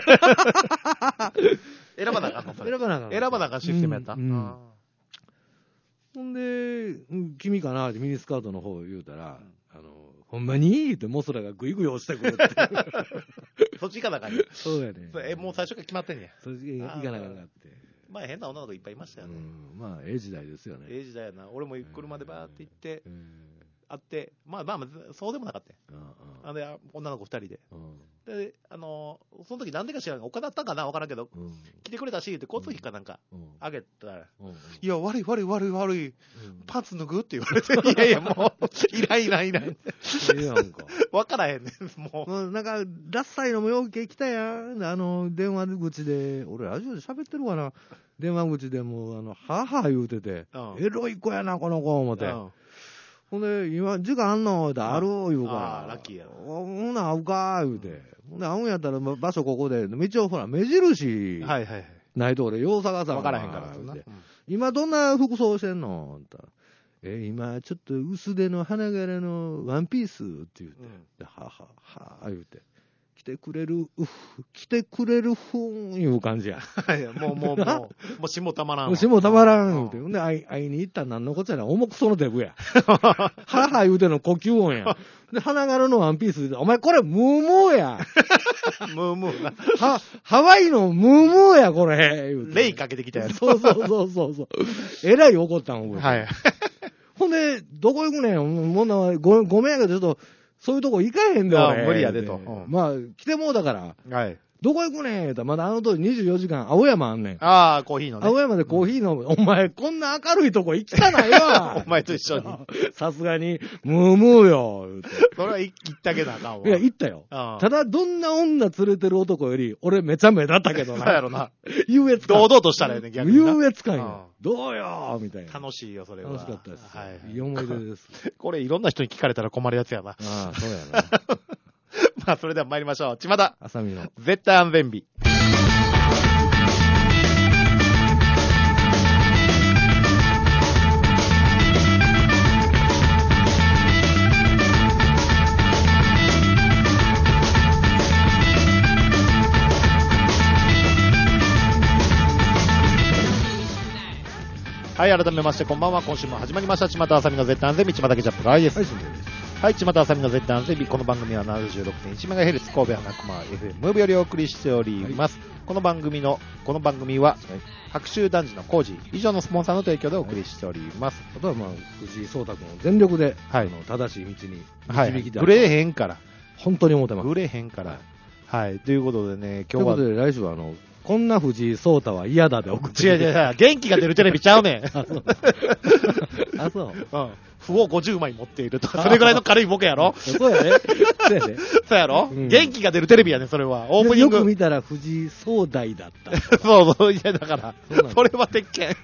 選ばなあかんの。選ばなあかんシステムやった。 ほんで、君かなってミニスカートの方言うたら、ほんまにってモスラがグイグイ押してくるって。 そっち行かなあかんね。 そうやね。 もう最初から決まってんねや。 そっち行かなあかんかって。 変な女の子いっぱいいましたよね。 ええ時代ですよね。 ええ時代やな。俺も車でバーって行って、会って、そうでもなかったよ。女の子2人で。で、その時なんでか知らん。岡田だったかなわからんけど、来てくれたし、って交通費かなんか、あげたら、いや、悪い、パンツ脱ぐって言われて、いや、もう、いらん。わからへんねん、もう。 なんか、ダッサいのもよけ来たやん。電話口で、俺ラジオで喋ってるかな。電話口でもは言うてて、エロい子やな、この子、思って。ほんで、今、時間あんのってある言うから。 ラッキーや。 ほんな会うか言うて。ほんで、会うんやったら場所ここで、一応ほら、目印。ないと俺、よう探さん。 わからへんからな。 今どんな服装してんのって言ったら、今、ちょっと薄手の花柄のワンピースって言うて。言うて。来てくれるふんいう感じや。 もう下たまらん。 下たまらん言うて。ほんで、会いに行ったら何のこっちゃな、重くそのデブや。言うての呼吸音や。で、花柄のワンピースで、お前これムームーや。 ムームーな。 ハワイのムームーや、これ。言うてレイかけてきたやつ。 そう。えらい怒ったん、 はい。 ほんで、どこ行くねん。ごめんやけど、ちょっと、 そういうとこ行かへんで、俺。 無理やでと。 まあ、来てもうだから。はい。どこ行くねんってまだあの時24時間、青山あんねん。 ああ、コーヒーのね。 青山でコーヒーの、お前、こんな明るいとこ行きたないわ。 お前と一緒に。 さすがに、ムームーよ。 それは行ったけどあかんわ。 いや、行ったよ。ただ、どんな女連れてる男より、俺めちゃ目立ったけどな。 そうやろな。 優越感。 堂々としたらやね、逆に。 優越感よ。どうよみたいな。 楽しいよ、それは。 楽しかったです。はい。いい思い出です。 これ、いろんな人に聞かれたら困るやつやな。ああ、そうやな。 まあ、それでは参りましょう。巷。 あさみの。 絶対安全日。はい、改めましてこんばんは。今週も始まりました巷あさみの絶対安全日、巷ケチャップライです。はい、巷あさみの絶対安全日。この番組は 76.1MHz 神戸花熊 FM ムーブよりお送りしております。はい、この番組は、白州男児の工事以上のスポンサーの提供でお送りしております。 あとはまあ、藤井聡太君を全力で、正しい道に導きたい。 ぶれへんから。 本当に思ってます。 ぶれへんから。はい、ということでね、今日は。 ということで来週はこんな藤井聡太は嫌だで送って違う、元気が出るテレビちゃうねん。 あ、そう。 うん。符を50枚持っているとか、それぐらいの軽いボケやろ。 そうやね。 そうやろ、元気が出るテレビやねん、それは。オープニング。 よく見たら藤井聡大だった。 そう、いや、だから、それは鉄拳。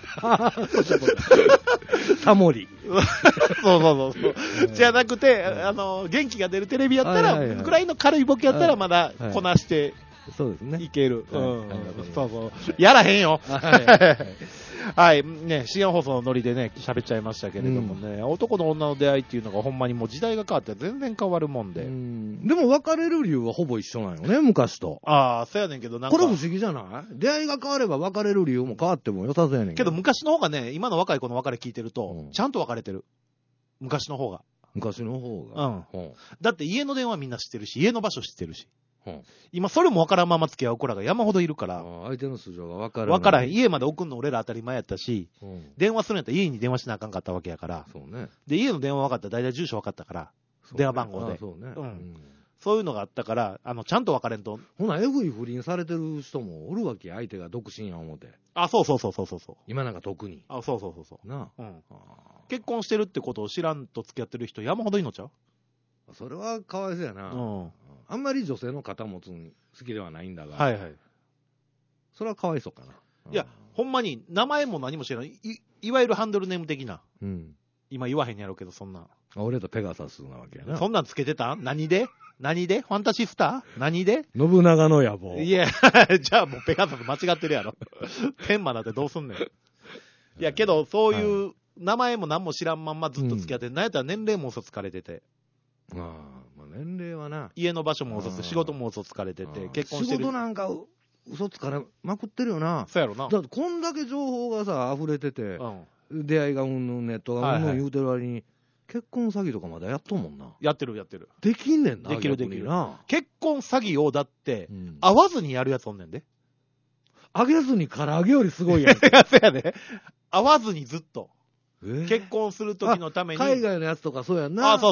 タモリ。 そう。じゃなくて、元気が出るテレビやったら、ぐらいの軽いボケやったら、まだこなして、 そうですね。 いける。そう。やらへんよ。はい。ね、深夜放送のノリでね、喋っちゃいましたけれどもね、男の女の出会いっていうのがほんまにもう時代が変わって全然変わるもんで。 でも別れる理由はほぼ一緒なんよね、昔と。 ああ、そうやねんけどなんか。 これ不思議じゃない？出会いが変われば別れる理由も変わっても良さそうやねんけど昔の方がね、今の若い子の別れ聞いてると、ちゃんと別れてる。昔の方が。 昔の方が。 だって家の電話みんな知ってるし、家の場所知ってるし。今それも分からんまま付き合う子らが山ほどいるから。 相手の素性が分からへん。家まで送んの俺ら当たり前やったし、電話するんやったら家に電話しなあかんかったわけやから。 そうね。 で、家の電話分かったら大体住所分かったから、電話番号で。そういうのがあったから、ちゃんと分かれんと。 ほな、えぐい不倫されてる人もおるわけ、相手が独身や思うて。 あ、そう。 今なんか特に。 あ、そう。 なあ。 結婚してるってことを知らんと付き合ってる人山ほどいんのちゃう？ それはかわいそうやな。あんまり女性の肩持つの好きではないんだが。 はい。 それはかわいそうかな。 いや、ほんまに名前も何も知らない。いわゆるハンドルネーム的な。今言わへんやろうけど、そんな。 俺とペガサスなわけやな。 そんなんつけてた？何でファンタシスター？何で信長の野望。 いや、じゃあもうペガサス間違ってるやろ。天馬なんてどうすんねん。いや、けど、そういう名前も何も知らんまんまずっと付き合って、なんやったら年齢も嘘つかれてて。 年齢はな。 家の場所も嘘つかれて、仕事も嘘つかれてて、結婚してる。 仕事なんか嘘つかれまくってるよな。 そうやろな。 だってこんだけ情報がさ、溢れてて、出会いがうんぬんネットがうんぬん言うてる割に、結婚詐欺とかまだやっとんもんな。 やってる。 できんねんな。 できるな。結婚詐欺をだって、会わずにやるやつおんねんで。 あげずに唐揚げよりすごいやん。 そうやで。会わずにずっと。結婚するときのために。 海外のやつとかそうやんな。 あ、そう、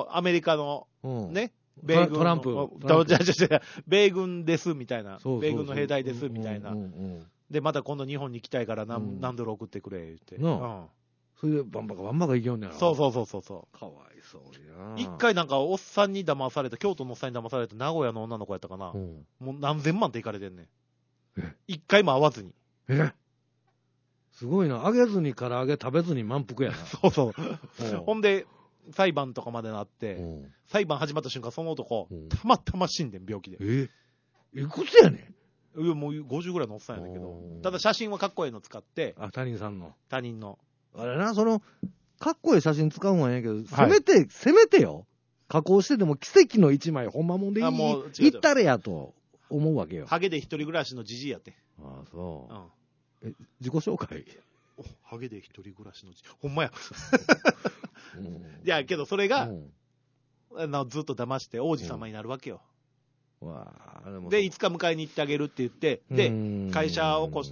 アメリカの、ね。米軍トランプ。 米軍ですみたいな。米軍の兵隊ですみたいな。で、また今度日本に来たいから何ドル送ってくれ、言って。それでバンバカ行きよんねやろ。そう。 かわいそうにな。一回なんかおっさんに騙されて、京都のおっさんに騙されて、名古屋の女の子やったかな。もう何千万って行かれてんねん。一回も会わずに。 すごいな。揚げずに唐揚げ食べずに満腹やな。 そう。ほんで、裁判とかまでなって、裁判始まった瞬間、その男、たまたま死んでん、病気で。 いくつやねん？いや、もう50ぐらいのおっさんやねんけど、ただ写真はかっこいいの使って、 他人さんの。 他人の。 あれな、かっこいい写真使うんはええけど、せめてよ。加工してでも奇跡の一枚ほんまもんでいったれやと思うわけよ。 ハゲで一人暮らしのじじいやって。 ああ、そう。自己紹介？ ハゲで一人暮らしのじじい。ほんまや。いや、けどそれが、ずっと騙して王子様になるわけよ。で、いつか迎えに行ってあげるって言って、で、会社を起こし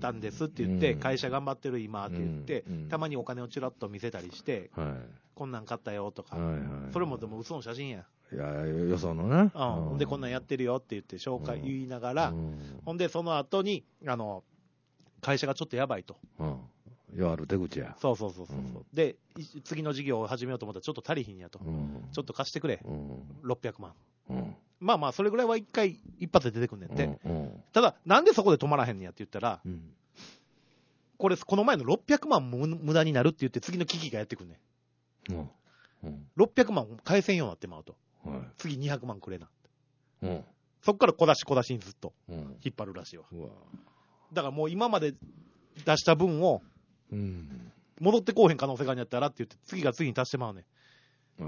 ったんですって言って、会社頑張ってる今って言って、たまにお金をちらっと見せたりして、こんなん買ったよとか、それもでも嘘の写真や。 いや、よそのね。 ほんでこんなんやってるよって言って紹介言いながら、ほんでその後に、会社がちょっとやばいと。 ある手口や。 そう。で、次の事業を始めようと思ったらちょっと足りひんやと。ちょっと貸してくれ。600万。まあまあ、それぐらいは一発で出てくんねんって。ただ、なんでそこで止まらへんねやって言ったら、この前の600万も無駄になるって言って次の危機がやってくんねん。600万返せんようになってまうと。次200万くれな。そっから小出しにずっと引っ張るらしいわ。だからもう今まで出した分を、戻ってこうへん可能性があるんやったらって言って、次が次に足してまうねん。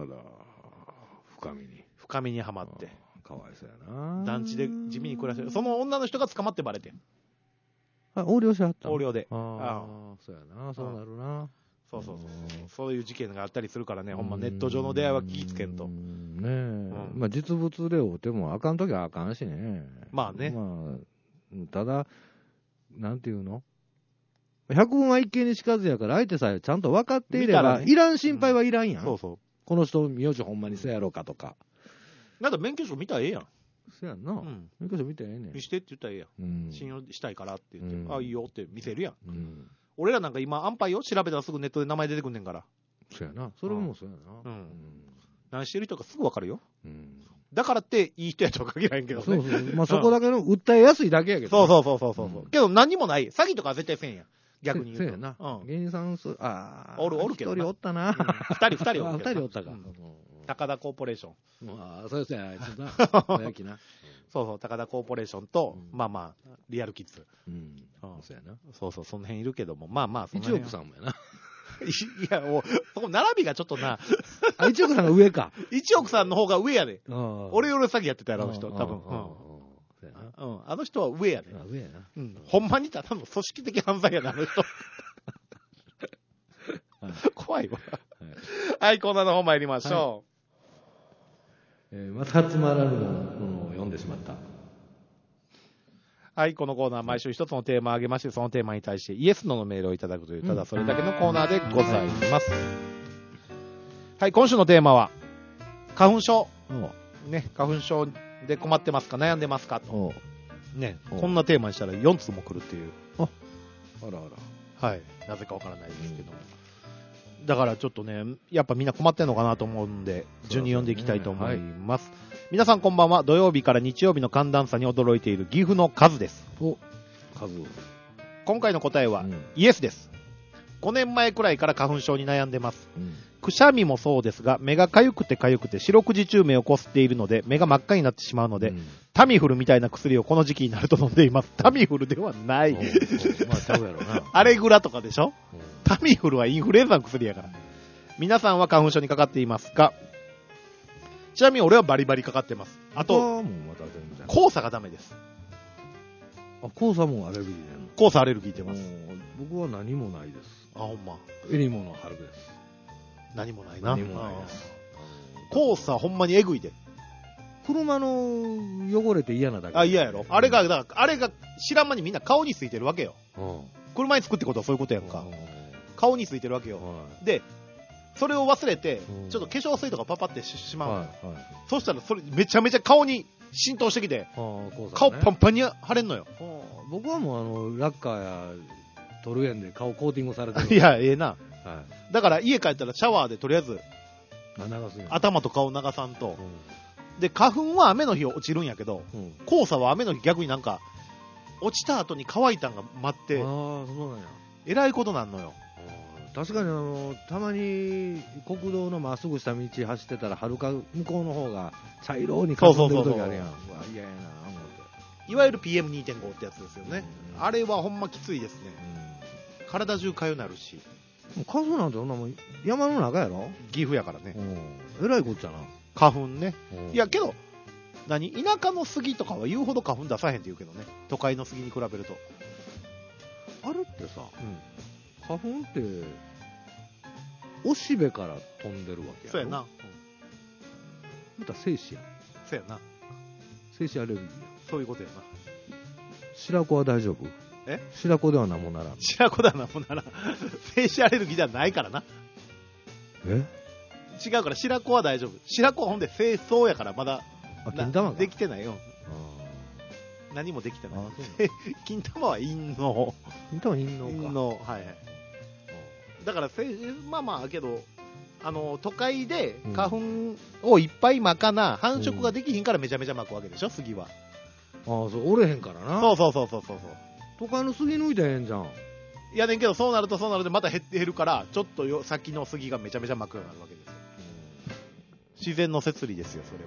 深みにはまって。 かわいそうやな。 団地で地味に暮らしてる。その女の人が捕まってバレてん。 横領しはった？ 横領で。 そうやな、そうなるな。 そういう事件があったりするからね、ほんまネット上の出会いは聞きつけんと。 まあ実物で会うてもあかんときはあかんしね。 まあね。 ただ、なんていうの？百聞は一見にしかずやから、相手さえちゃんと分かっていれば、いらん心配はいらんやん。この人、名字ほんまにそうやろうかとか。 なんだ、免許証見たらええやん。 そうやんな。免許証見たらええねん。 見してって言ったらええやん。信用したいからって言って、あ、いいよって見せるやん。俺らなんか今、安牌よ。調べたらすぐネットで名前出てくんねんから。 そうやな。それもそうやな。 何してる人かすぐ分かるよ。だからって、いい人やとは限らへんけどね。 まあそこだけの訴えやすいだけやけど。 そう。けど何にもない。詐欺とかは絶対せんやん。逆に言うと。 そうやな。芸人さん、 おるけど。 一人おったな。 二人おったか。 高田コーポレーション。そうですね。 そう、高田コーポレーションと、まあ、リアルキッズ。 そうやな。 そう、その辺いるけども、まあ、 一億さんもやな。 いや、もう、そこ並びがちょっとな。 一億さんが上か。 一億さんの方が上やで。俺より詐欺やってたやろ、あの人、多分。あの人は上やね。 上やな。 ほんまにただの組織的犯罪やな、あの人。怖いわ。はい、コーナーの方参りましょう。またつまらぬものを読んでしまった。 はい、このコーナー毎週一つのテーマを挙げまして、そのテーマに対してイエスノーのメールをいただくという、ただそれだけのコーナーでございます。はい、今週のテーマは、花粉症。ね、花粉症で困ってますか、悩んでますかと。ね、こんなテーマにしたら4つも来るっていう。 あら。 はい、なぜかわからないですけども。だからちょっとね、やっぱみんな困ってんのかなと思うんで、順に読んでいきたいと思います。皆さんこんばんは。土曜日から日曜日の寒暖差に驚いている岐阜のカズです。今回の答えは、イエスです。5年前くらいから花粉症に悩んでます。くしゃみもそうですが、目がかゆくて四六時中目をこすっているので、目が真っ赤になってしまうので、タミフルみたいな薬をこの時期になると飲んでいます。タミフルではない。 まあ、ちゃうやろな。 アレグラとかでしょ？タミフルはインフルエンザの薬やから。皆さんは花粉症にかかっていますか？ちなみに俺はバリバリかかってます。あと、黄砂がダメです。 黄砂もアレルギーなの？ 黄砂アレルギー出ます。 僕は何もないです。 ほんま。 えりもの春です。 何もないな。 何もないです。 黄砂ほんまにエグいで。 車の汚れて嫌なだけ。 嫌やろ。あれが知らん間にみんな顔についてるわけよ。車につくってことはそういうことやんか。顔についてるわけよ。で、それを忘れて、ちょっと化粧水とかパパってしまう。そうしたらそれめちゃめちゃ顔に浸透してきて、顔パンパンに腫れんのよ。 僕はもうラッカーやトルエンで顔コーティングされてる。 いや、ええな。だから家帰ったらシャワーでとりあえず頭と顔流さんと。で、花粉は雨の日落ちるんやけど、黄砂は雨の日逆になんか落ちた後に乾いたんが待って、えらいことなんのよ。 確かにたまに国道のまっすぐした道走ってたらはるか向こうの方が茶色にかすんでる時あるやん。嫌やな思って。 いわゆる PM2.5 ってやつですよね。あれはほんまきついですね。体中かゆなるし。 花粉なんてそんなもん山の中やろ？ 岐阜やからね。 えらいこっちゃな。 花粉ね。いやけど田舎の杉とかは言うほど花粉出さへんって言うけどね。都会の杉に比べると。 あれってさ、花粉っておしべから飛んでるわけやろ。 そうやな。 また精子や。 そうやな。 精子アレルギーや。 そういうことやな。 白子は大丈夫？ 白子では何もならん。 白子では何もならん。精子アレルギーではないからな。違うから、白子は大丈夫。白子はほんで精巣やからまだ、 金玉できてないよ。何もできてない。金玉は陰嚢。 金玉は陰嚢か。 陰嚢、はい。だから、まあまあ、けど、都会で花粉をいっぱい巻かな、繁殖ができひんからめちゃめちゃ巻くわけでしょ、杉は。 そう、折れへんからな。 そう。 都会の杉抜いたらええんじゃん。 いやねんけど、そうなるとまた減るから、ちょっと先の杉がめちゃめちゃ巻くようになるわけですよ。自然の摂理ですよ、それは。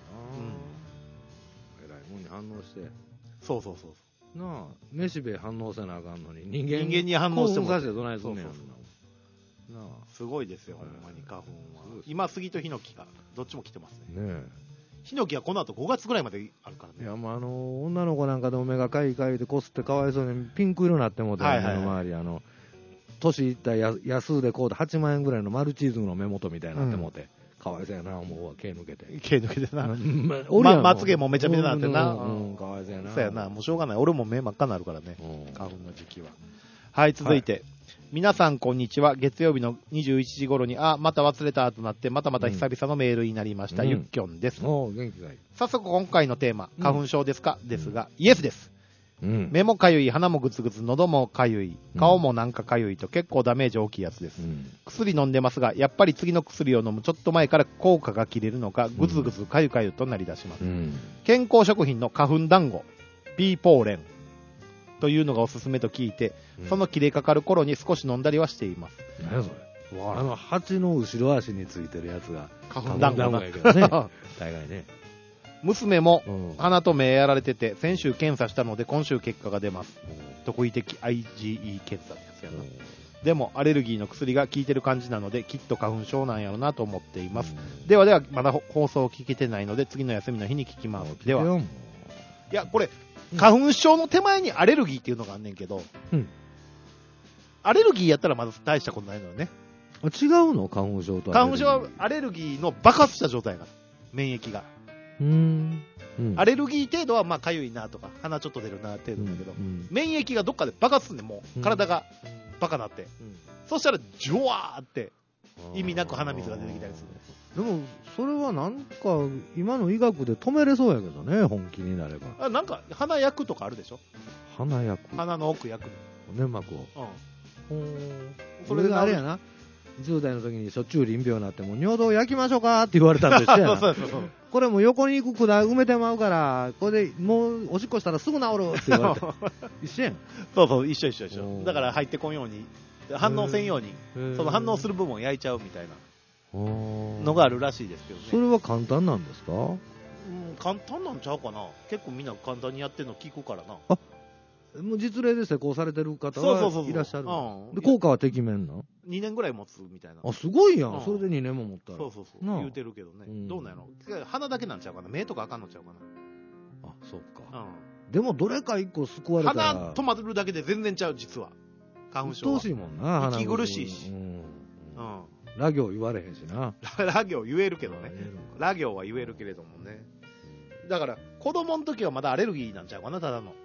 えらいもんに反応して。 そう。 なあ、飯べ反応せなあかんのに、人間に反応しても。 興奮させてどないすんねん。 すごいですよ、ほんまに花粉は。今、杉とヒノキが、どっちも来てますね。ヒノキはこの後5月ぐらいまであるからね。 いや、もう女の子なんかでも目がかゆいでこすってかわいそうにピンク色になってもうて、目の周り、年いった安でこうで8万円ぐらいのマルチーズの目元みたいになってもうて、かわいそうやな、思うわ、毛抜けてな。 まつげもめちゃめちゃなってな。 かわいそうやな。 そうやな、もうしょうがない。俺も目真っ赤になるからね、花粉の時期は。はい、続いて。皆さんこんにちは。月曜日の21時頃に、また忘れたとなって、また久々のメールになりました。ゆっきょんです。 元気がいい。 早速今回のテーマ、花粉症ですか、ですが、イエスです。目もかゆい、鼻もグツグツ、喉もかゆい、顔もなんかかゆいと結構ダメージ大きいやつです。薬飲んでますが、やっぱり次の薬を飲むちょっと前から効果が切れるのか、グツグツかゆかゆとなりだします。健康食品の花粉団子、ピーポーレンというのがおすすめと聞いて、その切れかかる頃に少し飲んだりはしています。 何やそれ。蜂の後ろ足についてるやつが花粉団子やけどね。大概ね。 娘も鼻と目やられてて、先週検査したので今週結果が出ます。特異的 IgE 検査ってやつやな。でもアレルギーの薬が効いてる感じなので、きっと花粉症なんやろなと思っています。ではまだ放送を聞けてないので、次の休みの日に聞きます。では。いや、これ、花粉症の手前にアレルギーっていうのがあんねんけど、アレルギーやったらまだ大したことないのよね。 違うの？花粉症と花粉症はアレルギーの爆発した状態が、免疫が。アレルギー程度はまあかゆいなとか鼻ちょっと出るな程度だけど、免疫がどっかで爆発すんで、もう体がバカなって、そしたらジョワーって意味なく鼻水が出てきたりする。 でもそれはなんか今の医学で止めれそうやけどね、本気になれば。 なんか鼻薬とかあるでしょ。 鼻薬、 鼻の奥薬、 粘膜を。それがあれやな、10代の時にしょっちゅう淋病になっても尿道焼きましょうかって言われたんと一緒やな。これも横に行く管埋めてまうから、これでもうおしっこしたらすぐ治るって言われて一緒やん。 そう一緒だから入ってこんように反応せんように、その反応する部分を焼いちゃうみたいなのがあるらしいですけどね。 それは簡単なんですか？ 簡単なんちゃうかな。結構みんな簡単にやってるの聞くからな。 もう実例で施工されてる方はいらっしゃる。で効果はてきめんな。 2年ぐらい持つみたいな。 すごいやん。それで2年も持ったら。 そう言うてるけどね。どうなんやろ。鼻だけなんちゃうかな。目とかあかんのちゃうかな。 そうか。でもどれか1個救われたら。 鼻止まるだけで全然ちゃう、実は。花粉症は。 うっとうしいもんな。 息苦しいし。 ラ行言われへんしな。 ラ行言えるけどね。ラ行は言えるけれどもね。だから子供の時はまだアレルギーなんちゃうかな、ただの。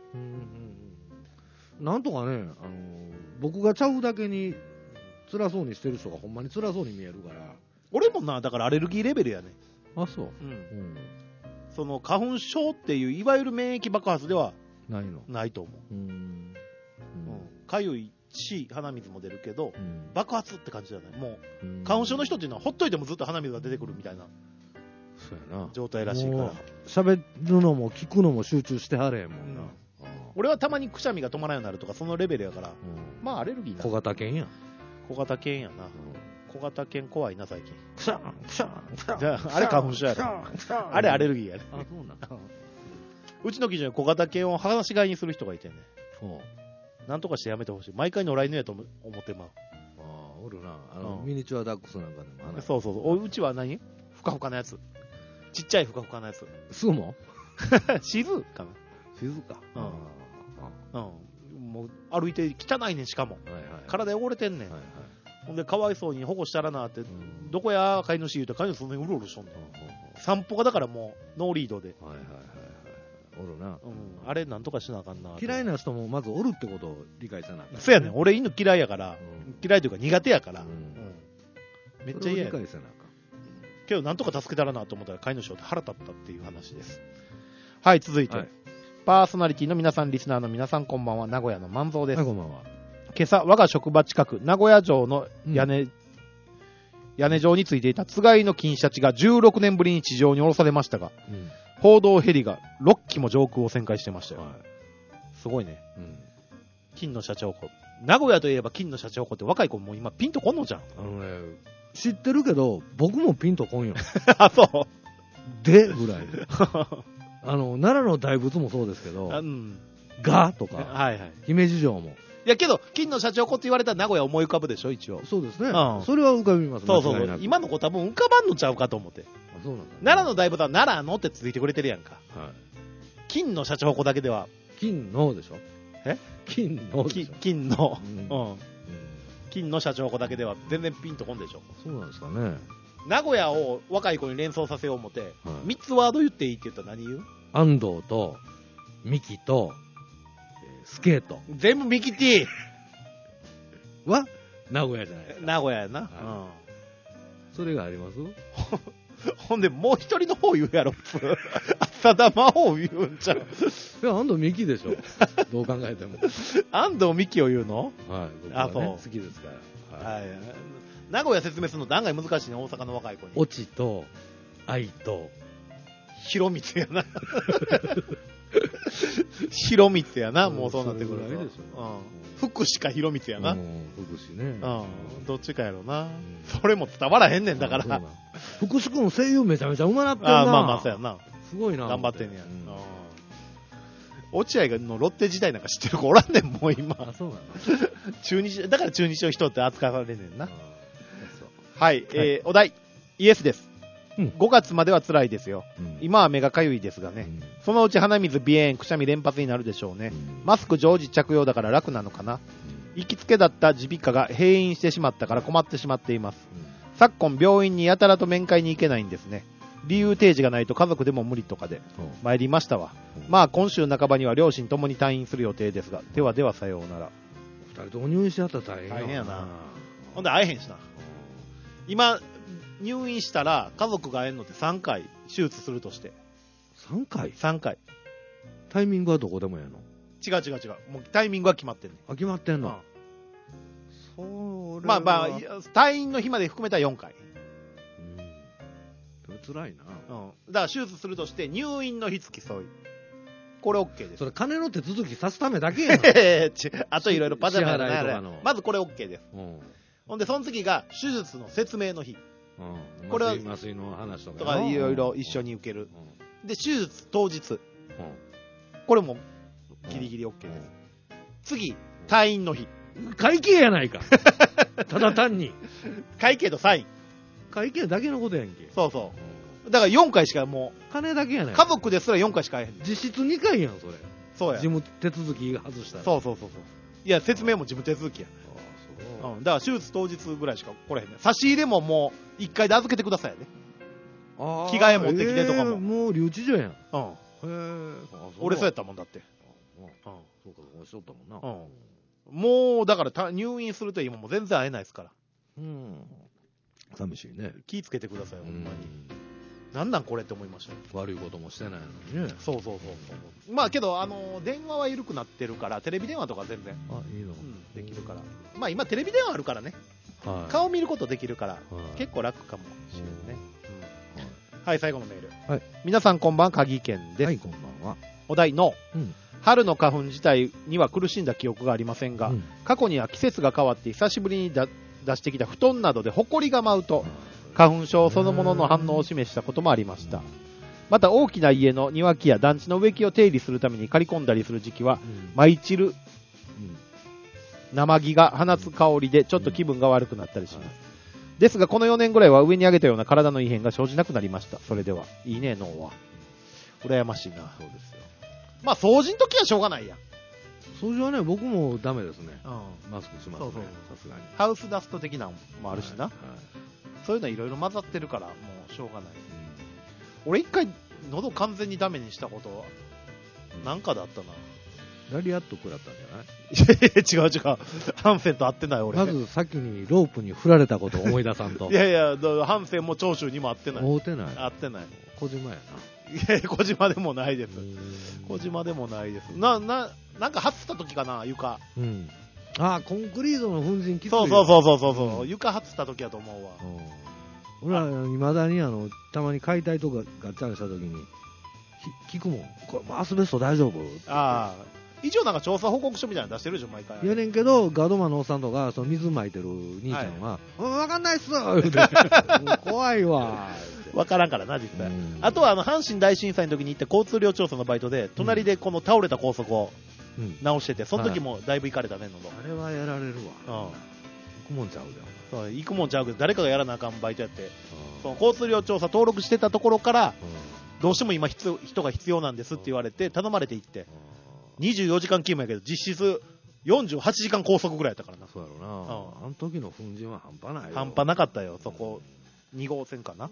なんとかね、僕がちゃうだけに辛そうにしてる人がほんまに辛そうに見えるから。 俺もな、だからアレルギーレベルやね。 そう。 その花粉症っていういわゆる免疫爆発ではないと思う。かゆいし鼻水も出るけど、爆発って感じじゃない。もう花粉症の人っていうのはほっといてもずっと鼻水が出てくるみたいな状態らしいから。 喋るのも聞くのも集中してはれへんもんな。 俺はたまにくしゃみが止まらんようになるとかそのレベルやから、まあアレルギーな。 小型犬や。 小型犬やな。小型犬怖いな最近。 くしゃんくしゃんくしゃん。 じゃああれ花粉症やろ。あれアレルギーやね。 そうなん。 うちの基準は小型犬を放し飼いにする人がいてね。なんとかしてやめてほしい。毎回野良犬やと思ってまう。 おるな。ミニチュアダックスなんかでも。 そううちは何ふかふかなやつ。ちっちゃいふかふかなやつ。 スモシズかな。 シズか。 もう歩いて汚いねん、しかも。体汚れてんねん。ほんでかわいそうに保護したらなって、どこや飼い主言うて飼い主そんなにうろうろしとんねん。散歩がだからもうノーリードで。 おるな。 あれなんとかしなあかんな。 嫌いな人もまずおるってことを理解せなあかん、ね。 そうやねん。俺犬嫌いやから、嫌いというか苦手やから。めっちゃ嫌や。 理解せなあかん。 けどなんとか助けたらなと思ったら飼い主を腹立ったっていう話です。はい、続いて、はい、パーソナリティの皆さん、リスナーの皆さん、こんばんは。名古屋の万蔵です。 はい、こんばんは。 今朝、我が職場近く、名古屋城の屋根上についていたつがいの金シャチが16年ぶりに地上に降ろされましたが、報道ヘリが6機も上空を旋回してましたよ。はい、すごいね。金のシャチホコ。名古屋といえば金のシャチホコって若い子も今ピンとこんのじゃん。 知ってるけど、僕もピンとこんよ。 あ、そう。 でぐらい。奈良の大仏もそうですけど、がとか、 はいはい、 姫路城も。 いやけど、金のシャチホコって言われたら名古屋思い浮かぶでしょ、一応。 そうですね。それは浮かびますね。 そうそう。今の子多分浮かばんのちゃうかと思って。 あ、そうなんだ、ね。 奈良の大仏は奈良のってついてくれてるやんか。はい。金のシャチホコだけでは。 金のでしょ？金のでしょ？ 金の。金のシャチホコだけでは全然ピンとこんでしょ。 そうなんですかね。 名古屋を若い子に連想させよう思って、3つワード言っていいって言ったら何言う？ 安藤と、ミキと、スケート。 全部ミキティは名古屋じゃないですか。 名古屋やな。 それがありますほんで、もう一人の方言うやろ、浅田真央言うんちゃう。 いや、安藤美希でしょ。どう考えても。 安藤美希を言うの？ はい。僕はね、好きですから。 はい。名古屋説明するのって案外難しいね、大阪の若い子に。 オチと、愛と、 広光やな。広光やな、もうそうなってくると。福士か広光やな。 福士ね。 どっちかやろな。それも伝わらへんねんだから。 福士君声優めちゃめちゃうまなってんな。 まあまあそうやな。 すごいな。 頑張ってんねや。落合のロッテ時代なんか知ってる子おらんねん、もう今。 あ、そうなの？ 中日、だから中日の人って扱われんねんな。はい、お題、イエスです。5月までは辛いですよ。今は目がかゆいですがね。そのうち鼻水、鼻炎、くしゃみ連発になるでしょうね。マスク常時着用だから楽なのかな。行きつけだった耳鼻科が閉院してしまったから困ってしまっています。昨今病院にやたらと面会に行けないんですね。理由提示がないと家族でも無理とかで参りましたわ。まあ今週半ばには両親ともに退院する予定ですが、ではではさようなら。 2人とも入院しちゃったら大変やな。 大変やな。ほんで会えへんしな。今入院したら家族が会えんのって3回手術するとして。 3回 ?3 回。 タイミングはどこでもやの？ 違う。もうタイミングは決まってんねん。 決まってんの？ それはまあ退院の日まで含めたら4回。 辛いな。 だから手術するとして入院の日付き添い。これ OK です。 それ金の手続きさすためだけやん。 あといろいろパターンがある。 まずこれ OK です。ほんでその次が手術の説明の日。 これは麻酔の話とかいろいろ一緒に受ける。で手術当日。これもギリギリ OK です。次退院の日。 会計やないか。ただ単に会計とサイン。 会計だけのことやんけ。 そうそう。だから4回しかもう金だけやない。 家族ですら4回しか会えへん。 実質2回やんそれ。 そうや。 事務手続き外したら。 そう。いや説明も事務手続きや。だから手術当日ぐらいしか来れへんね。差し入れももう1回で預けてくださいね。着替え持ってきてとかも。 もう留置所やん。 俺そうやったもんだって。 そうか、おっしゃったもんな。 もうだから入院すると今もう全然会えないですから。 寂しいね。 気ぃつけてくださいほんまに。なんなんこれって思いましたよ。 悪いこともしてないのにね。 そうまあけど電話は緩くなってるからテレビ電話とか全然いいの、 できるから。まあ今テレビ電話あるからね、顔見ることできるから、結構楽かもしれないね。はい、最後のメール。皆さんこんばんは、鍵健です。 はい、こんばんは。 お題の春の花粉自体には苦しんだ記憶がありませんが、過去には季節が変わって久しぶりに出してきた布団などでホコリが舞うと花粉症そのものの反応を示したこともありました。また大きな家の庭木や団地の植木を手入れするために刈り込んだりする時期は、舞い散る生木が放つ香りでちょっと気分が悪くなったりします。ですがこの4年ぐらいは上に上げたような体の異変が生じなくなりました。それではいいね、脳は。羨ましいな。 そうですよ。 まあ掃除の時はしょうがないやん。 掃除はね、僕もダメですね。マスクしますね。さすがに。 ハウスダスト的なのもあるしな。そういうのいろいろ混ざってるからもうしょうがない。俺一回喉完全にダメにしたことなんかだったな。 ラリアット食らったんじゃない？ 違う。ハンセンと会ってない俺。 まず先にロープに振られたことを思い出さんと。 いや、ハンセンも長州にも会ってない。 会ってない。 会ってない。 小島やな。いや、小島でもないです。小島でもないです。なんか張ってた時かな、床。 うん。あ、コンクリートの粉塵きついよ。 そう。床張ってた時やと思うわ。 俺は未だにたまに解体とかガッチャンした時に聞くもん。これアスベスト大丈夫？ ああ。一応なんか調査報告書みたいなの出してるじゃん、毎回。 やねんけど、ガードマンのおっさんとか、その水撒いてる兄ちゃんは、わかんないっす言うて。怖いわ。 わからんからな、実際。あとは阪神大震災の時に行った交通量調査のバイトで、隣でこの倒れた高速を直してて、その時もだいぶ行かれたね、 あれはやられるわ。行くもんちゃうで。そう、行くもんちゃうけど、誰かがやらなあかんバイトやって、その交通量調査登録してたところから、どうしても今人が必要なんですって言われて、頼まれて行って。24時間勤務やけど、実質48時間拘束ぐらいやったからな。 そうやろな。あの時の粉塵は半端ないよ。 半端なかったよ、そこ。2号線かな。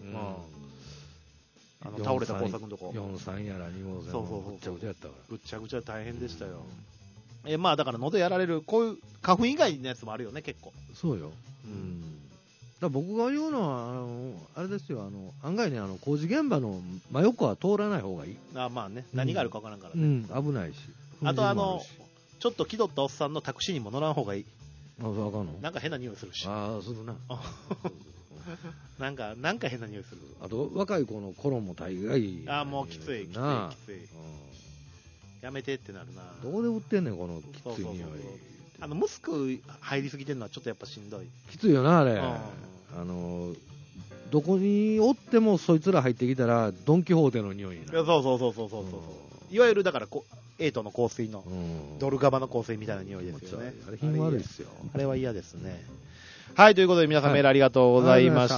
倒れた高速のとこ。 43やら2号線。そうぐっちゃぐちゃやったから。 ぐっちゃぐちゃ大変でしたよ。まあだから喉やられる、こういう花粉以外のやつもあるよね、結構。 そうよ。だ僕が言うのは、あれですよ、案外ね、工事現場の真横は通らない方がいい。 まあね、何があるか分からんからね。 危ないし。 あとちょっと気取ったおっさんのタクシーにも乗らん方がいい。 そうあかんの？ なんか変な匂いするし。 ああ、するな。 なんか変な匂いする。 あと、若い子の頃も大概。 ああ、もうきつい。やめてってなるな。 どこで売ってんねん、このきつい匂い。 ムスク入りすぎてるのはちょっとやっぱしんどい。 きついよな、あれ。どこにおってもそいつら入ってきたら、ドン・キホーテの匂いになる。 そう。いわゆるだからエイトの香水のドルガバの香水みたいな匂いですよね。 あれ品悪いっすよ。 あれは嫌ですね。はい、ということで皆さんメールありがとうございました。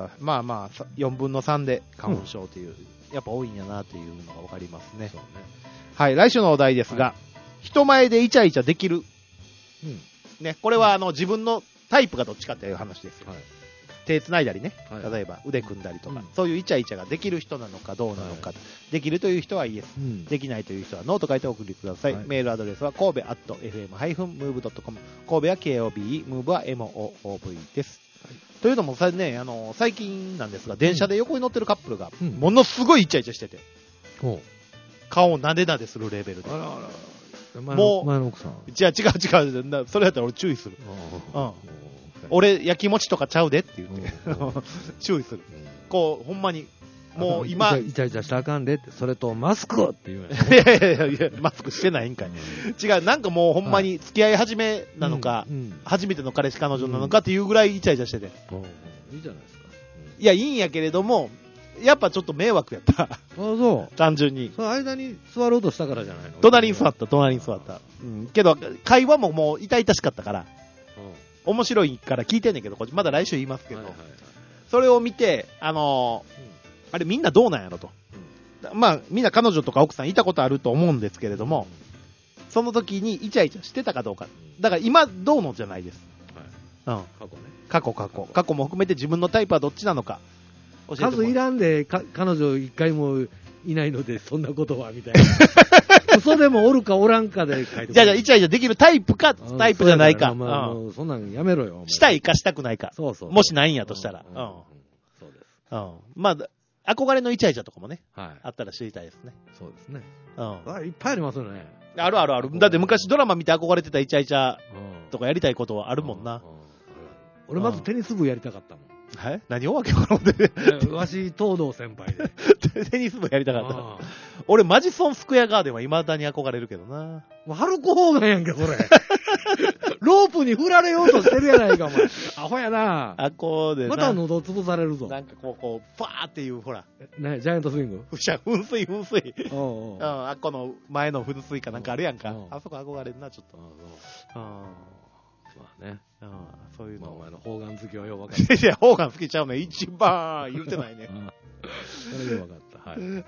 まあ4分の3で花粉症という、やっぱ多いんやなというのが分かりますね。はい、来週のお題ですが、人前でイチャイチャできる。ね、これは自分のタイプがどっちかっていう話ですよ。手繋いだりね、例えば腕組んだりとか、そういうイチャイチャができる人なのかどうなのか、できるという人はイエス、できないという人はノーと書いてお送りください。メールアドレスは神戸@fm-move.com、 神戸は KOBE、ムーブは MOOV です。というのもね、最近なんですが、電車で横に乗ってるカップルがものすごいイチャイチャしてて、顔をなでなでするレベルで。 もう前の奥さん。 違う。それだったら俺注意する。俺、焼き餅とかちゃうでって言って、注意する。こう、ほんまに、もう今。 イチャイチャしたらあかんでって、それとマスクって言うやん。いや、マスクしてないんかい。違う、なんかもうほんまに付き合い始めなのか、初めての彼氏彼女なのかっていうぐらいイチャイチャしてて。 いいじゃないですか。 いや、いいんやけれども、やっぱちょっと迷惑やった。 そう。 単純に。 その間に座ろうとしたからじゃないの？ 隣に座った。けど、会話ももう痛々しかったから、面白いから聞いてんねんけど、まだ来週言いますけど、それを見て、あれみんなどうなんやろと。まあ、みんな彼女とか奥さんいたことあると思うんですけれども、その時にイチャイチャしてたかどうか。だから今どうのじゃないです。過去も含めて自分のタイプはどっちなのか。 数いらんで、彼女一回もいないので、そんなことは、みたいな。嘘でもおるかおらんかで書いて。 じゃあ、イチャイチャできるタイプか、タイプじゃないか。 もうそんなんやめろよ。 したいかしたくないか。もしないんやとしたら。 そうです。 まあ、憧れのイチャイチャとかもね、あったら知りたいですね。 そうですね。いっぱいありますよね。 ある。だって昔ドラマ見て憧れてたイチャイチャとかやりたいことはあるもんな。 俺まずテニス部やりたかったもん。 何をわけわからんで。 わし、東堂先輩で。テニス部やりたかった。俺、マジソンスクエアガーデンは未だに憧れるけどな。 もう、ハルコホーガンやんけ、それ。ロープに振られようとしてるやないか、お前。アホやな。 でまた喉潰されるぞ。 なんかこう、パーっていう、ほら。 ね、ジャイアントスイング？ 噴水。この前の噴水かなんかあるやんか。あそこ憧れるな、ちょっと。まあね。そういうの。 お前の方眼好きはよう分かった。 いや、方眼好きちゃうね。一番言うてないね。 それで分かった。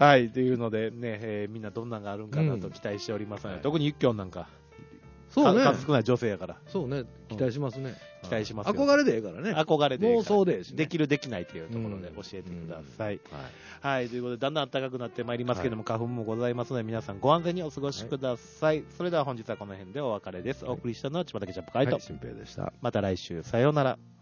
はい。というのでね、みんなどんなのがあるんかなと期待しておりますので、特にゆっきょんなんか。 そうね。 数少ない女性やから。 そうね。期待しますね。 期待しますよ。 憧れでええからね。 憧れでええから。 妄想でええしね。 できるできないというところで教えてください。はい。ということで、だんだん暖かくなってまいりますけれども、花粉もございますので、皆さんご安全にお過ごしください。それでは本日はこの辺でお別れです。お送りしたのは千葉竹ジャンプカイト。 新平でした。 また来週、さようなら。